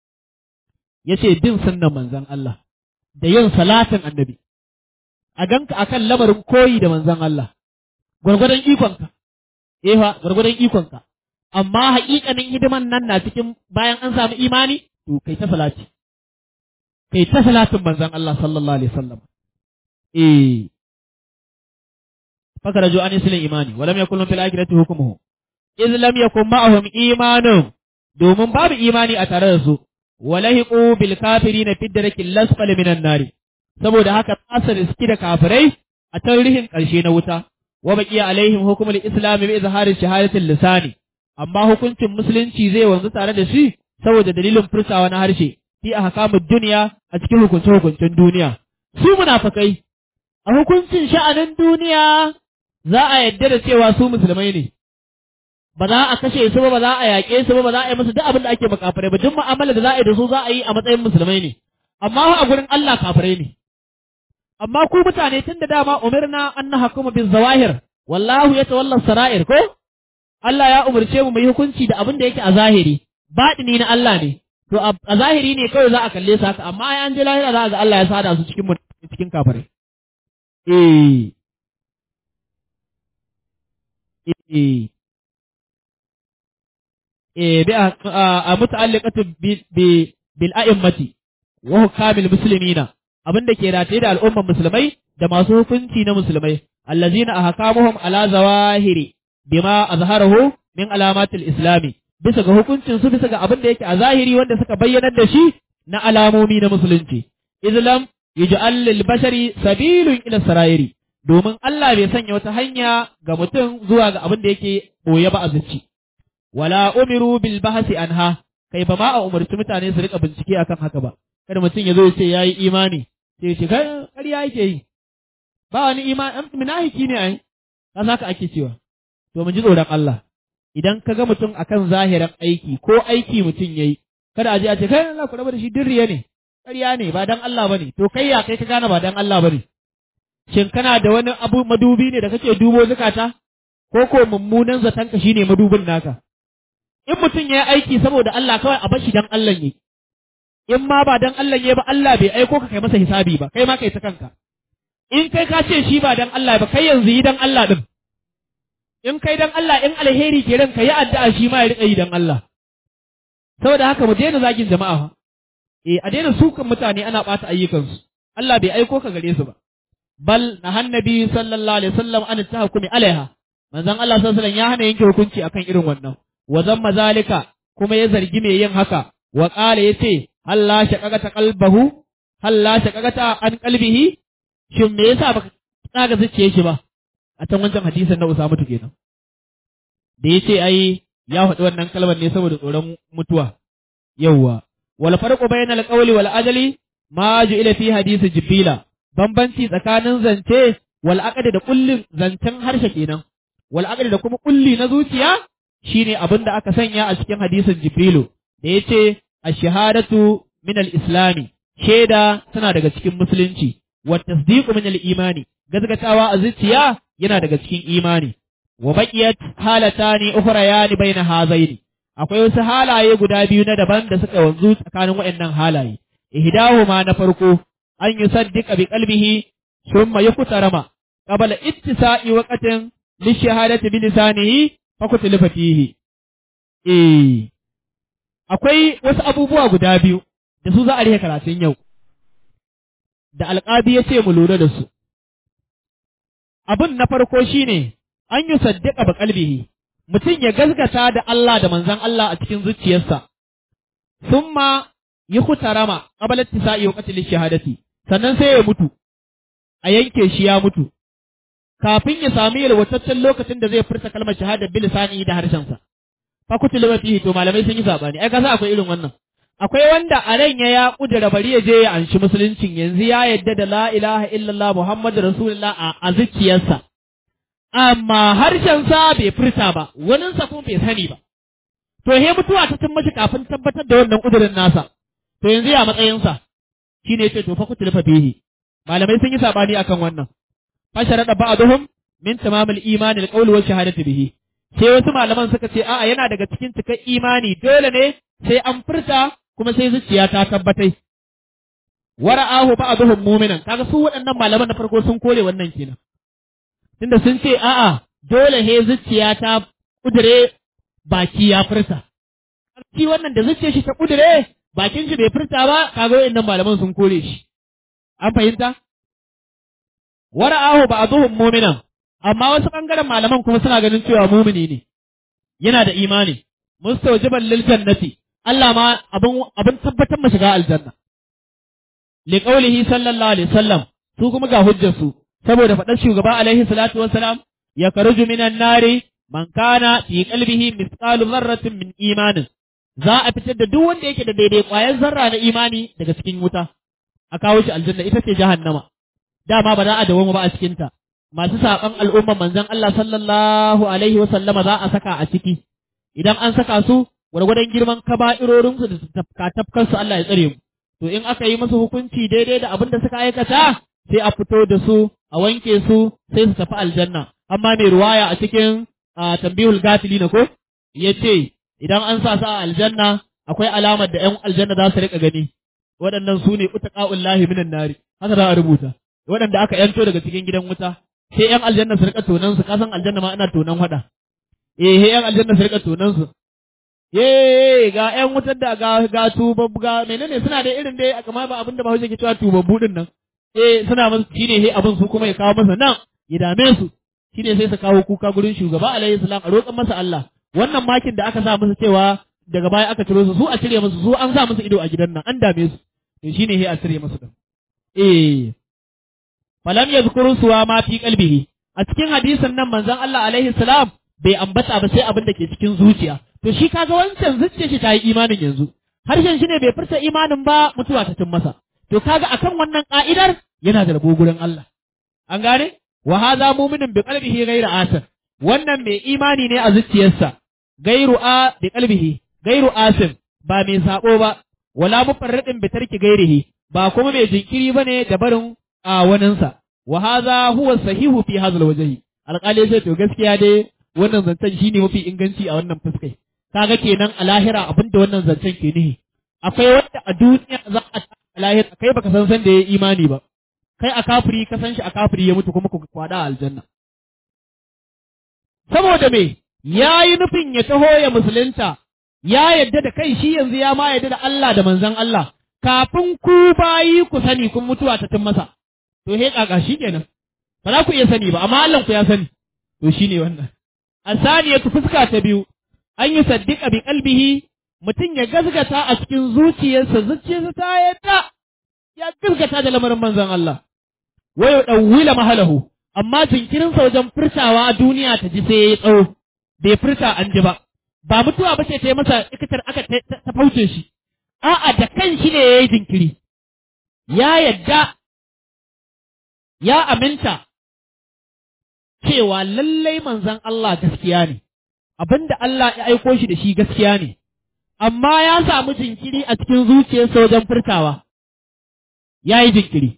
yace bin sunnan manzon Allah da yin salatin annabi a ganka akan lamarin koyi da manzon Allah gwargwadon ikonka eh fa gwargwadon ikonka amma haƙiƙanin hidiman nan na cikin bayan an samu imani to kai ta salati kai ta salatin manzon Allah sallallahu alaihi wasallam eh fakaraju an islam imani walam yakun fil akhirati hukmuhu iz lam yakun ma'ahum imanun domin babu imani a tare da su walahiqu bil kafirina fi darakil lasfali minan nari saboda haka tsasa riski da kafirai a tarihin ƙarshe na wuta wa baqiya alaihim hukmul islam bi izhari shahadatil lisani amma hukuncin musulunci zai wanzu tare da shi saboda dalilin fursawa na harshe fi ahkamud dunya a cikin hukunce hukuncin duniya su munafikai a hukuncin sha'anin duniya za a yadda da cewa su musulmai ne ba za a kashe su ba ba za a yaƙe su ba ba za a yi musu duk abin da ake makafirai ba duk mu'amala da za a yi da su za a yi a matsayin musulmai ne amma a gurin Allah kafirai ne amma ku mutane tun da dama umirna an na hakuma bin zawahir wallahu ya tawalla sara'ir ko Allah ya umarce mu mai hukunci da abin da yake a zahiri baɗini na Allah ne to a zahiri ne kawai za a kalle su haka amma an je lahira za a ga Allah ya sada su cikin cikin kafirai eh eh eh bi a muta'alliqatu bi bil a'immati wa hukamil muslimina abinda ke rataye da al'umman musulmai da masu hukunci na musulmai allazina ahkamuhum ala zawahiri bima azharahu min alamatil islami bisa ga hukuncin su bisa ga abin da yake a zahiri wanda suka bayyanar da shi na alamomi na musulunci islam yaj'al lil bashari sabilun ila sarairi domin Allah bai sanya wata hanya ga mutum zuwa ga abin da yake boye ba a zuci wala umiru bil bahsi anha kai ba ma a umarci mutane su rika bincike akan haka ba kada mutum ya zo ya ce yayi imani sai ya ce kai ƙarya yake yi ba wani imani munafiki ne ai kaza haka ake cewa to mu ji tsoron Allah idan ka ga mutum akan zahirin aiki ko aiki mutum yayi kada a je a ce kai Allah ku raba da shi dirriya ne ƙarya ne ba dan Allah bane to kai ya kai ka gane ba dan Allah bane shin kana da wani abu madubi ne da kake dubo zakata ko ko mummunan zatanka shine madubin naka in mutum ya yi aiki saboda Allah kawai a bashi dan Allah ne in ma ba dan Allah ne ba Allah bai aiko ka kai masa hisabi ba kai ma kai ta kanka in kai ka ce shi ba dan Allah ba kai yanzu yi dan Allah din in kai dan Allah in alheri ke ranka yi addu'a shi ma ya rika yi dan Allah saboda haka mu daina zagin jama'a eh a daina sukan mutane ana bata ayyukansu Allah bai aiko ka gare su ba bal na hannabi sallallahu alaihi wasallam an tahkumi alaiha manzon Allah sallallahu alaihi wasallam ya hana yanke hukunci akan irin wannan wa zamma zalika kuma ya zargi mai yin haka wa qala yace Allah shaqaqata qalbahu Allah shaqaqata an qalbihi shin me yasa baka tsaga zuciyar shi ba a can wancan hadisin na Usama kenan da yace ai ya faɗi wannan kalmar ne saboda tsoron mutuwa yawwa wal farqu bainal qawli wal ajali ma ju'ila fi hadisi jibrila bambanci tsakanin zance wal aqdi da kullin zancen harshe kenan wal aqdi da kuma kulli na zuciya shine abin da aka sanya a cikin hadisin jibrilu da yace ash-shahadatu min al-islami shaida tana daga cikin musulunci wa tasdiqu min al-imani gazgatawa a zuciya yana daga cikin imani wa baqiyat halatani ukhrayani baina hazaini akwai wasu halaye guda biyu na daban da suka wanzu tsakanin waɗannan halaye ihdahuma na farko an yusaddiqa bi qalbihi thumma yuqtarama qabla ittisa'i waqtin lishahadati bi lisanihi fakutlifa fihi eh akwai wasu abubuwa guda biyu da su za a rike karatun yau da alƙabi ya ce mu lura da su abin na farko shine an yi saddiƙa ba kalbihi mutum ya gaskata da Allah da manzon Allah a cikin zuciyarsa summa yi kutarama qabalat tisa'i wa qatl shahadati sannan sai ya mutu a yanke shi ya mutu kafin ya sami yalwataccen lokacin da zai furta kalmar shahada bil lisani da harshensa fa kutulu fihi to malamai sun yi sabani ai kasa akwai irin wannan akwai wanda a ran ya kudura bari ya je ya anshi musuluncin yanzu ya yadda da la ilaha illallah muhammadu rasulullah a zuciyarsa amma harshensa bai furta ba waninsa kuma bai sani ba to he mutuwa ta tun mashi kafin tabbatar da wannan kudurin nasa to yanzu ya matsayinsa shine yace to fa kutulu fihi malamai sun yi sabani akan wannan fasharada ba'dhum min tamamil imani alqawli wa shahadati bihi sai wasu malaman suka ce a'a yana daga cikin cikar imani dole ne sai an furta kuma sai zuciya ta tabbatai wara'ahu ba'dhum mu'minan kaga su waɗannan malaman na farko sun kore wannan kenan tunda sun ce a'a dole he zuciya ta kudure baki ya furta shi wannan da zuciyar shi ta kudure bakin shi bai furta ba kaga waɗannan malaman sun kore shi an fahimta wara'ahu ba'dhum mu'minan amma wasu bangaren malaman kuma suna ganin cewa mumini ne yana da imani mustawjiban lil jannati Allah ma abin abin tabbatar mu shiga aljanna li qawlihi sallallahu alaihi wasallam su kuma ga hujjar su saboda faɗar shugaba alaihi salatu wassalam ya karuju minan nari man kana fi qalbihi mithqalu dharratin min imanin za a fitar da duk wanda yake da daidai ƙwayar zarra na imani daga cikin wuta a kawo shi aljanna ita ce jahannama dama ba za a dawo ba a cikinta masu saɓan al'umman manzon Allah sallallahu alaihi wa sallama za a saka a ciki idan an saka su gwargwadon girman kaba'irorinsu da tafkatafkansu Allah ya tsare mu to in aka yi musu hukunci daidai da abin da suka aikata sai a fito da su a wanke su sai su tafi aljanna amma mai ruwaya a cikin tambihul gafili na ko ya ce idan an sa su a aljanna akwai alamar da 'yan aljanna za su riƙa gani waɗannan su ne utaqa'ullahi minan nari haka za a rubuta waɗanda aka yanto daga cikin gidan wuta sai ƴan aljanna su rika tonan su kasan aljanna ma ana tonan hada eh ƴan aljanna su rika tonan su eh ga ƴan wutar da ga ga tubabbu ga menene suna da irin dai kamar ba abinda ba hausa ke cewa tubabbu din nan eh suna masa shine he abin su kuma ya kawo masa nan ya dame su shine sai su kawo kuka gurin shugaba alaihi salam a roƙan masa Allah wannan makin da aka sa musu cewa daga baya aka ciro su su a cire musu su an sa musu ido a gidan nan an dame su to shine he a cire musu din eh falam yadhkuru suwa ma fi qalbihi a cikin hadisin nan manzon Allah alaihi salam bai ambata ba sai abin da ke cikin zuciya to shi kaga wancan zuciyar shi ta yi imanin yanzu harshen shi ne bai furta imanin ba mutuwa ta cin masa to kaga akan wannan ka'idar yana da rabo gurin Allah an gane wa hadha mu'minun bi qalbihi ghayra asir wannan mai imani ne a zuciyarsa gairu a bi qalbihi gairu asim ba mai sabo ba wala mufarridin bi tarki gairihi ba kuma mai jinkiri bane da barin a waninsa wa hadha huwa sahihu fi hadha alwajhi alqali sai to gaskiya dai wannan zancen shine mafi inganci a wannan fuskai kaga kenan a lahira abinda wannan zancen ke nihi akwai wanda a duniya za a ta lahira kai baka san san da yayi imani ba kai a kafiri ka san shi a kafiri ya mutu kuma ku kwada aljanna saboda me yayi nufin ya taho ya musulunta ya yadda da kai shi yanzu ya ma yadda da Allah da manzon Allah kafin ku bayi ku sani kun mutuwa ta tun masa to he kaka kenan ba za ku iya sani ba amma Allah ku ya sani to shine wannan asaniyatu fuska ta biyu an yi saddiqa bi qalbihi mutum ya gazgata a cikin zuciyarsa zuciyarsa ta yadda ya gazgata da lamarin manzon Allah wa yudawwila mahalahu amma jinkirinsa wajen furtawa a duniya ta ji sai ya tsawo bai furta an ji ba ba mutuwa ba ce ta yi masa ikitar aka ta fauce shi a'a da kan shi ne ya yi jinkiri ya yadda ya aminta cewa lallai manzon Allah gaskiya ne abinda Allah ya aiko shi da shi gaskiya ne amma ya samu jinkiri a cikin zuciyarsa wajen furtawa ya yi jinkiri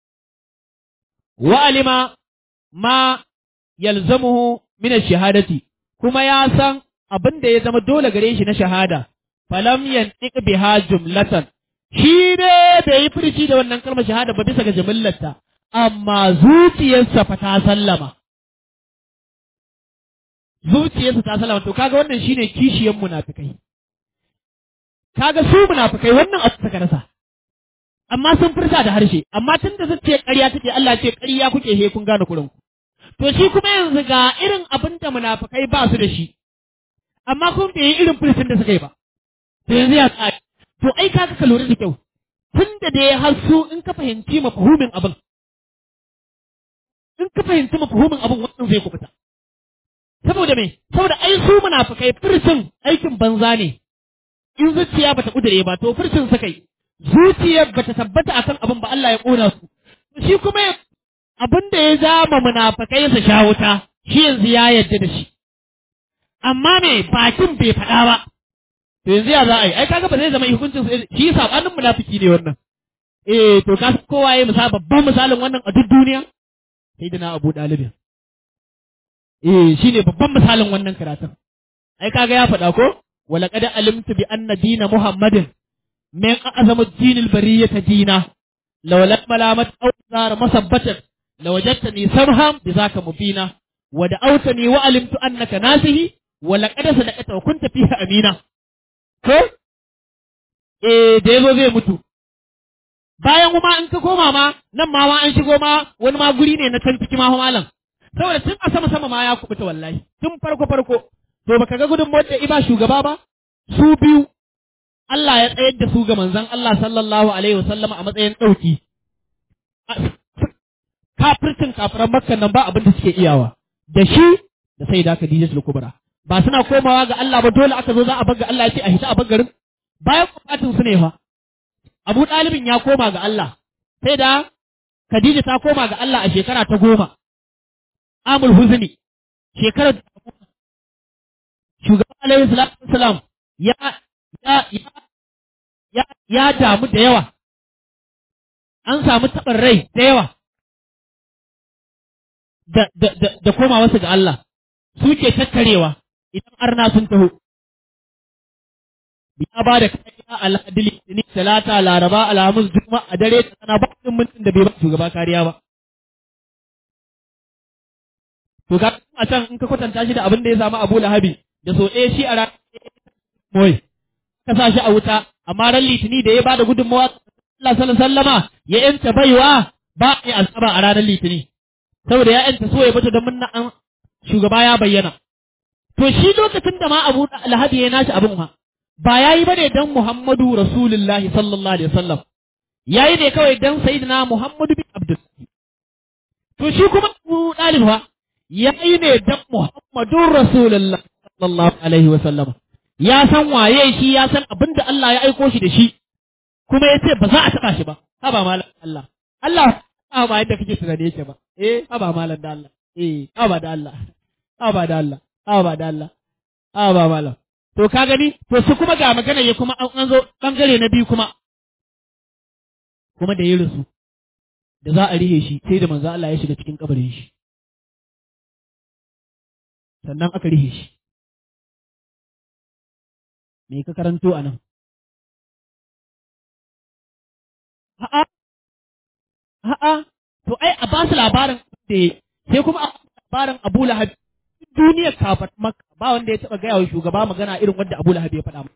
wa alima ma yalzamuhu min ash-shahadati kuma ya san abin da ya zama dole gare shi na shahada falam yantiq biha jumlatan shi ne bai yi furci da wannan kalmar shahada ba bisa ga jumlarta amma zuciyarsa fa ta sallama zuciyarsa ta sallama to kaga wannan shine kishiyan munafikai kaga su munafikai wannan abu suka rasa amma sun furta da harshe amma tunda zuciyar ƙarya take Allah ce ƙarya kuke he kun gane kuranku to shi kuma yanzu ga irin abin da munafikai ba su da shi amma kun bai yi irin furcin da suka yi ba to yanzu ya tsaya to ai kaga ka lura da kyau tunda da ya hasu in ka fahimci mafhumin abin in ka fahimci mafhumin abin wannan zai kubuta saboda me saboda ai su munafikai furcin aikin banza ne in zuciya bata kudure ba to furcin suka yi zuciyar bata tabbata akan abin ba Allah ya kona su shi kuma abin da ya zama munafikai su sha wuta shi yanzu ya yarda da shi amma me bakin bai faɗa ba to yanzu ya za a yi ai kaga ba zai zama hukuncin shi sabanin munafiki ne wannan eh to ka kowa yayi misali babban misalin wannan a duk duniya sai dana Abu Dalib eh shine babban misalin wannan karatun ai kaga ya faɗa ko wala qad alimtu bi anna dina muhammadin min a'zamu dinil bariyati dina lawla malamat aw zar masabbatan lawajadtani samham bizaka mubina wa da'awtani wa alimtu annaka nasihi wa laqad sadaqata wa kunta fiha amina ko eh da yazo zai mutu bayan kuma in ka koma ma nan ma ma an shigo ma wani ma guri ne na can ciki ma malam saboda tun a sama sama ma ya kubuta wallahi tun farko farko to baka ga gudun mota iba shugaba ba su biyu Allah ya tsayar da su ga manzon Allah sallallahu alaihi wasallama a matsayin dauki kafircin kafiran makka nan ba abin da suke iyawa da shi da sai da Khadija kubra ba suna komawa ga Allah ba dole aka zo za a baga Allah ya ce a hita a bagarin bayan kufatin su ne fa Abu Dalibin ya koma ga Allah sai da Khadija ta koma ga Allah a shekara ta goma Amul Huzni shekarar shugaban alaihi salatu wasalam ya ya ya ya damu da yawa an samu taɓin rai da yawa da da da, da koma wasu ga Allah suke tattarewa idan arna sun taho ya ba da kariya al'adili ni talata laraba alhamis juma a dare ta sana ba cikin mintin da bai ba shugaba kariya ba to ga a can in ka kwatanta shi da abin da ya samu Abu Lahabi da so ɗaya shi a ranar moy ka sa shi a wuta amma ran litini da ya ba da gudunmawa Allah sallallahu alaihi wasallama ya yanta baiwa ba ya azaba a ranar litini saboda ya yanta so ya bata don munna an shugaba ya bayyana to shi lokacin da ma Abu Lahabi ya nashi abin ma ba yayi bane dan Muhammadu Rasulullahi sallallahu alaihi wasallam yayi ne kawai dan sayyidina Muhammadu bin Abdul to shi kuma Abu Dalib fa yayi ne dan Muhammadu Rasulullahi sallallahu alaihi wasallam ya san waye shi ya san abin da Allah ya aiko shi da shi kuma ya ce ba za a taɓa shi ba haba malam Allah Allah haba ba yadda kake tunani yake ba eh haba malam da Allah eh haba da Allah haba da Allah haba da Allah haba malam to ka gani to su kuma ga magana ya kuma an zo bangare na biyu kuma kuma da ya rasu da za a rihe shi sai da manzo Allah ya shiga cikin kabarin shi sannan aka rihe shi me ka karanto a nan a'a a'a to ai a ba su labarin da sai kuma a labarin Abu Lahab duniyar kafat maka ba wanda ya taba gaya wa shugaba magana irin wanda Abu Lahab ya faɗa masa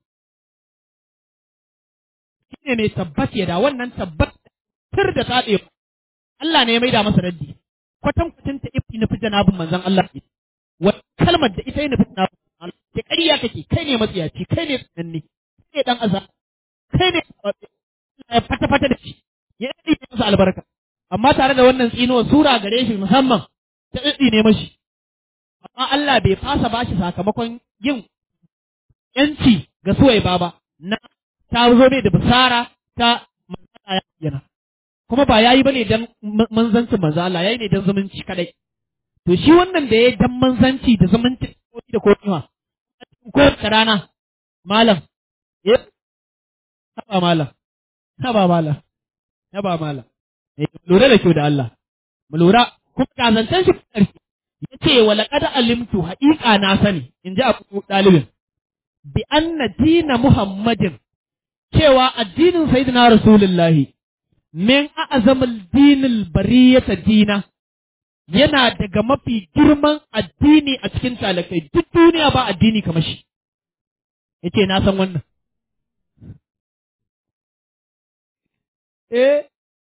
shine mai tabbat ya da wannan tabbat tir da tsabe Allah ne ya maida masa raddi kwatan kwatan ta ifi nufi janabin manzon Allah wa kalmar da ita ne nufi janabin Allah ke ƙarya kake kai ne matsiyaci kai ne tsanni kai dan azab kai ne ya fata fata da shi ya yi masa albarka amma tare da wannan tsinuwa sura gare shi musamman ta tsitsi ne mashi amma Allah bai fasa bashi sakamakon yin yanci ga suwai baba na ta zo ne da bisara ta manzala ya yana kuma ba yayi bane dan manzancin manzo Allah yayi ne dan zumunci kadai to shi wannan da yayi dan manzanci da zumunci da kowa ko rana malam eh haba malam haba malam haba malam eh lura da kyau da Allah mu lura kuma kazantan shi karshe yace wala qad alimtu haqiqa na sani inji Abu Dalibin bi anna dina Muhammadin cewa addinin sayyidina Rasulullahi min a'zamul dinil bariyata dina yana daga mafi girman addini a cikin talakai duk duniya ba addini kamar shi yace na san wannan eh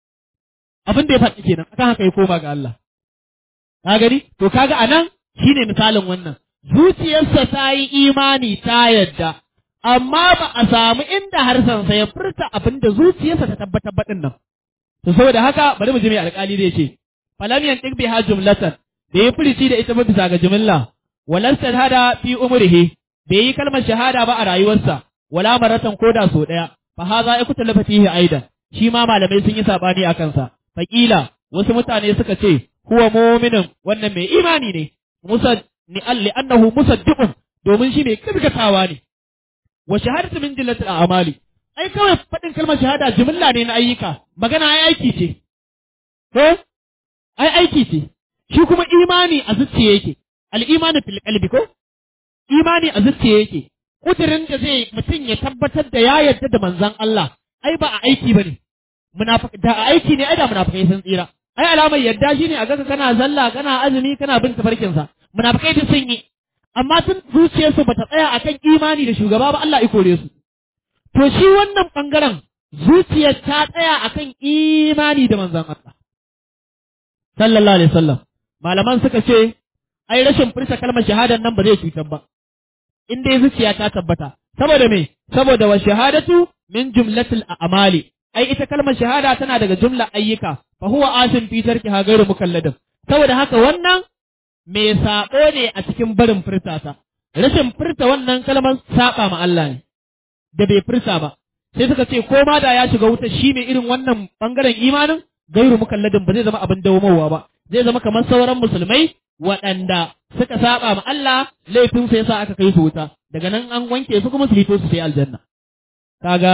abin da ya faɗi kenan akan haka ya koma ga Allah ka gani to kaga anan shine misalin wannan zuciyarsa ta yi imani ta yadda amma ba a samu inda harsansa ya furta abin da zuciyarsa ta tabbatar baɗin nan to saboda haka bari mu ji mai alƙali zai ce falam yantiq biha jumlatan da ya furici da ita ba bisa ga jumla walan shahada fi umrihi bai yi kalmar shahada ba a rayuwarsa wala maratan koda so daya fa haza ya kuta lafatihi aidan shi ma malamai sun yi sabani a kansa faqila wasu mutane suka ce huwa mu'minun wannan mai imani ne musa ni alli annahu musaddiqun domin shi mai kirgatawa ne wa shahadatu min jillatil a'mali ai kawai faɗin kalmar shahada jumla ne na ayyuka magana ai aiki ce ko ai aiki ce shi kuma imani a zuciya yake al-imanu fil qalbi ko imani a zuciya yake kudirin da zai mutum ya tabbatar da ya yarda da manzon Allah ai ba a aiki bane munafiki da a aiki ne ai da munafikai sun tsira ai alamar yarda shine a ga kana zalla kana azumi kana bin tafarkin sa munafikai duk sun yi amma tun zuciyarsu bata tsaya akan imani da shugaba ba Allah ya kore su to shi wannan bangaren zuciyar ta tsaya akan imani da manzon Allah sallallahu alaihi wasallam malaman suka ce ai rashin furta kalmar shahadan nan ba zai cutar ba in dai zuciya ta tabbata saboda me saboda wa shahadatu min jumlatil a'mali ai ita kalmar shahada tana daga jumla ayyuka fa huwa asin fi tarkiha ghairu mukalladin saboda haka wannan me sabo ne a cikin barin furta ta rashin furta wannan kalmar saba ma Allah ne da bai furta ba sai suka ce ko ma da ya shiga wuta shi ne irin wannan bangaren imanin gairu mukalladin ba zai zama abin dawomowa ba zai zama kamar sauran musulmai waɗanda suka saba ma Allah laifin sai sa aka kai su wuta daga nan an wanke su kuma su fito su sai aljanna kaga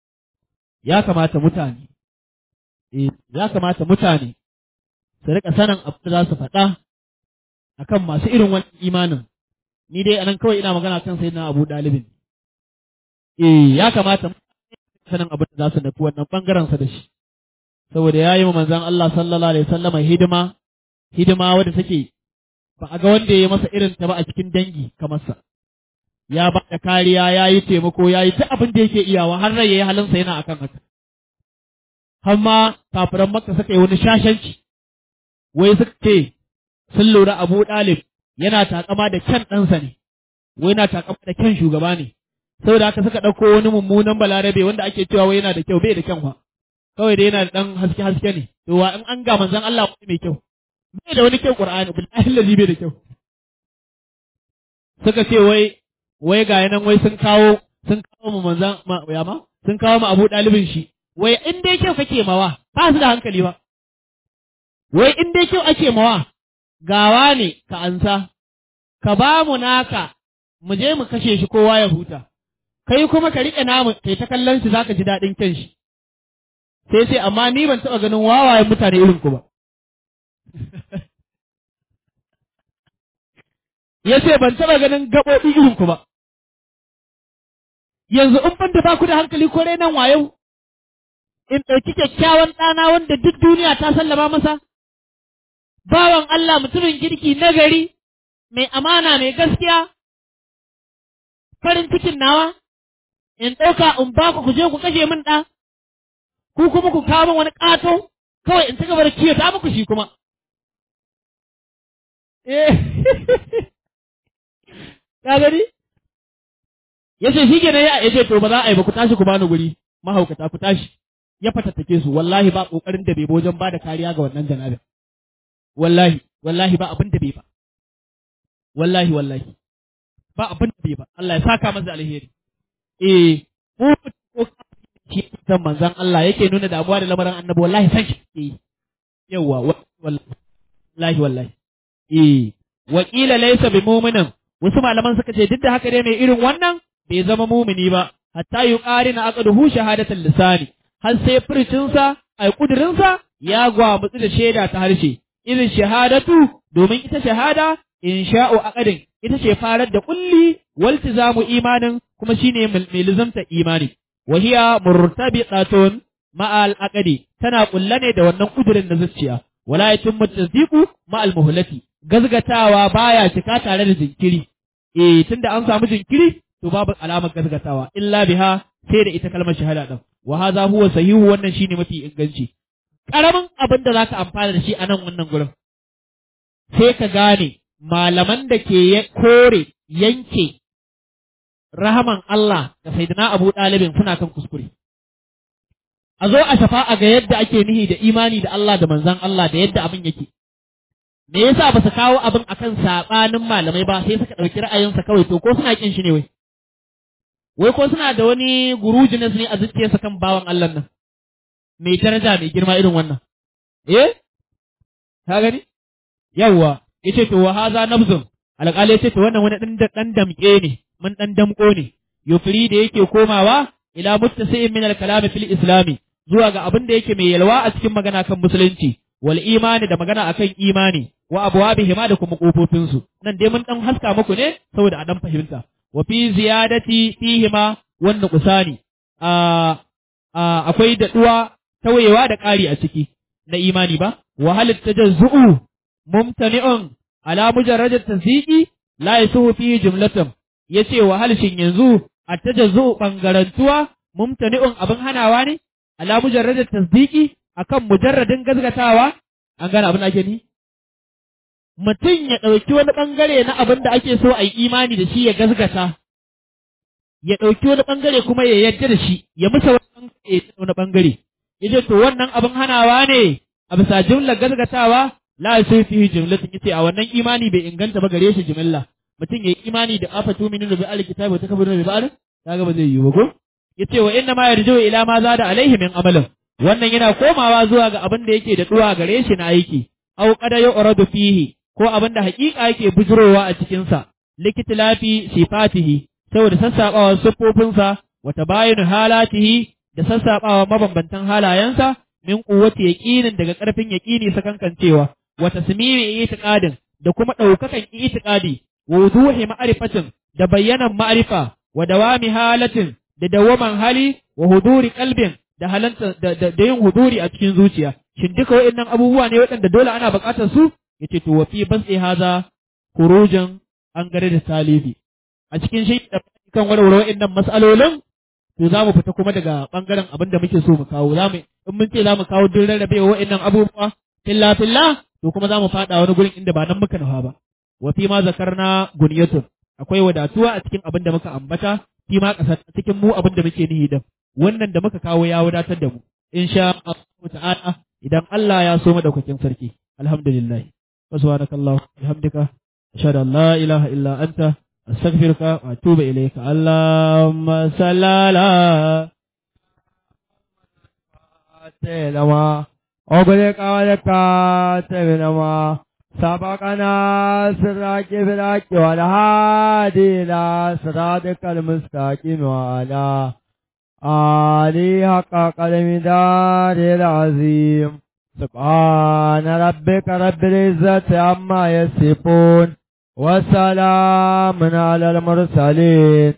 ya kamata mutane eh ya kamata mutane su rika sanin abin da za su faɗa akan masu irin wannan imanin ni dai anan kawai ina magana kan sayyidina Abu Dalibin eh ya kamata sanin abin da za su nufi wannan bangaren sa da shi saboda ya yi manzon Allah sallallahu alaihi wasallam hidima hidima wadda take ba a ga wanda ya masa irin ta ba a cikin dangi kamar sa ya ba da kariya ya yi taimako ya yi ta abin da yake iyawa har rai yayi halinsa yana akan haka amma kafiran Makka suka yi wani shashanci wai suka ce sun lura Abu Dalib yana takama da kyan ɗansa ne wai yana takama da kyan shugaba ne saboda haka suka ɗauko wani mummunan balarabe wanda ake cewa wai yana da kyau bai da kyan fa kawai dai yana da ɗan haske haske ne to wa in an ga manzon Allah wani mai kyau bai da wani kyau Qur'ani billahi allazi bai da kyau suka ce wai wai ga yanan wai sun kawo sun kawo mu manzan ya ma sun kawo mu Abu Dalibin shi wai in dai kyau kake mawa ba su da hankali ba wai in dai kyau ake mawa gawa ne ka ansa ka ba mu naka mu je mu kashe shi kowa ya huta kai kuma ka riƙe namu kai ta kallon shi zaka ji daɗin kyan shi sai sai amma ni ban taɓa ganin wawayen mutane irin ku ba ya ce ban taɓa ganin gaɓoɓi irin ku ba yanzu in ban da ba ku da hankali ko nan wayo in ɗauki kyakkyawan ɗana wanda duk duniya ta sallama masa bawan Allah mutumin kirki nagari mai amana mai gaskiya farin cikin nawa in ɗauka in ba ku je ku kashe min ɗa ku kuma ku kawo min wani ƙato kawai in ci gaba da kiyo ta muku shi kuma eh ka gani yace shi kenan ya yace to ba za a yi ba ku tashi ku bani guri mahaukata ku tashi ya fatattake su wallahi ba kokarin da bai ba wajen bada kariya ga wannan janabin wallahi wallahi ba abin da bai ba wallahi wallahi ba abin da bai ba Allah ya saka masa alheri eh ko shi san manzon Allah yake nuna damuwa da lamarin annabi wallahi san shi eh yawa wallahi wallahi eh wakila laysa bi mu'minin wasu malaman suka ce duk da haka dai mai irin wannan bai zama mumini ba hatta yuqarina aqduhu shahadatul lisani har sai furcinsa ai kudirinsa ya gwamutsu da shaida ta harshe irin shahadatu domin ita shahada insha'u aqdin ita ce farar da kulli waltizamu imanin kuma shine mai lizamta imani wa hiya murtabitatun ma'al aqdi tana kullane da wannan kudirin na zuciya wala yatimmu tasdiqu ma'al muhlati gazgatawa baya cika tare da jinkiri eh tunda an samu jinkiri to babu alamar gazgatawa illa biha sai da ita kalmar shahada din wa hadha huwa sahihu wannan shine mafi inganci karamin abin da zaka amfana da shi a nan wannan gurin sai ka gane malaman da ke kore yanke rahaman Allah da sayyidina Abu Dalibin suna kan kuskure a zo a shafa a ga yadda ake nihi da imani da Allah da manzon Allah da yadda abin yake me yasa ba su kawo abin akan sabanin malamai ba sai suka ɗauki ra'ayinsa kawai to ko suna kin shi ne wai wai ko suna da wani gurujinus ne a zuciyarsa kan bawan Allah nan mai daraja mai girma irin wannan eh ka gani yawwa yace to wa haza nabzun alƙali yace to wannan wani dan dan damƙe ne mun dan damƙo ne yufri da yake komawa ila muttasi'in min al-kalam fil islami zuwa ga abin da yake mai yalwa a cikin magana kan musulunci wal imani da magana akan imani wa abwabihima da kuma kofofinsu nan dai mun dan haska muku ne saboda a dan fahimta wa fi ziyadati fihima wannan kusani a akwai daɗuwa tawayewa da ƙari a ciki na imani ba wa halit tajazzu'u mumtani'un ala mujarrad tasdiqi la yasuhu fihi jumlatan yace wa halishin yanzu at-tajazzu'u bangarantuwa mumtani'un abin hanawa ne ala mujarrad tasdiqi akan mujarradin gazgatawa an gane abin ake ni mutum ya ɗauki wani ɓangare na abin da ake so a yi imani da shi ya gazgata, ya ɗauki wani ɓangare kuma ya yarda da shi, ya musa wani ɓangare ya wani ɓangare. Ya ce, to wannan abin hanawa ne a bisa jimlar gazgatawa, la sai fi jimlatin yace a wannan imani bai inganta ba gare shi jimilla. Mutum ya yi imani da afa tu minu bi alkitabi ta kabiru bi ba'al, kaga ba zai yi ba ko? Yace wa inna ma yarju ila ma zada alaihi min amalin. Wannan yana komawa zuwa ga abin da yake da duwa gare shi na aiki. Au qada yu'radu fihi ko abin da haƙiƙa yake bujurowa a cikinsa, likitilafi sifatihi, saboda sassaɓawa siffofinsa, wata bayanu halatihi da sassaɓawa mabambantan halayensa, min ƙuwati yaƙinin daga ƙarfin yaƙini sakankancewa, wata simimi itiƙadin da kuma ɗaukakan itiƙadi, wa wuduhi ma'arifatin da bayyanan ma'arifa, wa dawami halatin da dawaman hali, wa huduri kalbin da halanta da yin huduri a cikin zuciya. Shin duka waɗannan abubuwa ne waɗanda dole ana buƙatar su? yace to wa fi basi haza khurujan an gare da talibi a cikin shi da kan warware wa'annan mas'alolin to za mu fita kuma daga bangaren abin da muke so mu kawo za mu in mun ce za mu kawo duk rarrabewa wa'annan abubuwa filla filla to kuma za mu fada wani gurin inda ba nan muka nufa ba wa fi ma zakarna gunyatun akwai wadatuwa a cikin abin da muka ambata fi ma kasar cikin mu abin da muke nihi din wannan da muka kawo ya wadatar da mu insha Allah ta'ala idan Allah ya so madaukakin sarki alhamdulillah سبحانك اللهم وبحمدك أشهد أن لا إله إلا أنت أستغفرك وأتوب إليك. اللهم صل على لما أغلق عليك تبنما سبقنا سراك براك والهادي إلى صراطك المستقيم وعلى آله حق قدم دار العظيم سبحان ربك رب العزة عما يصفون وسلام على المرسلين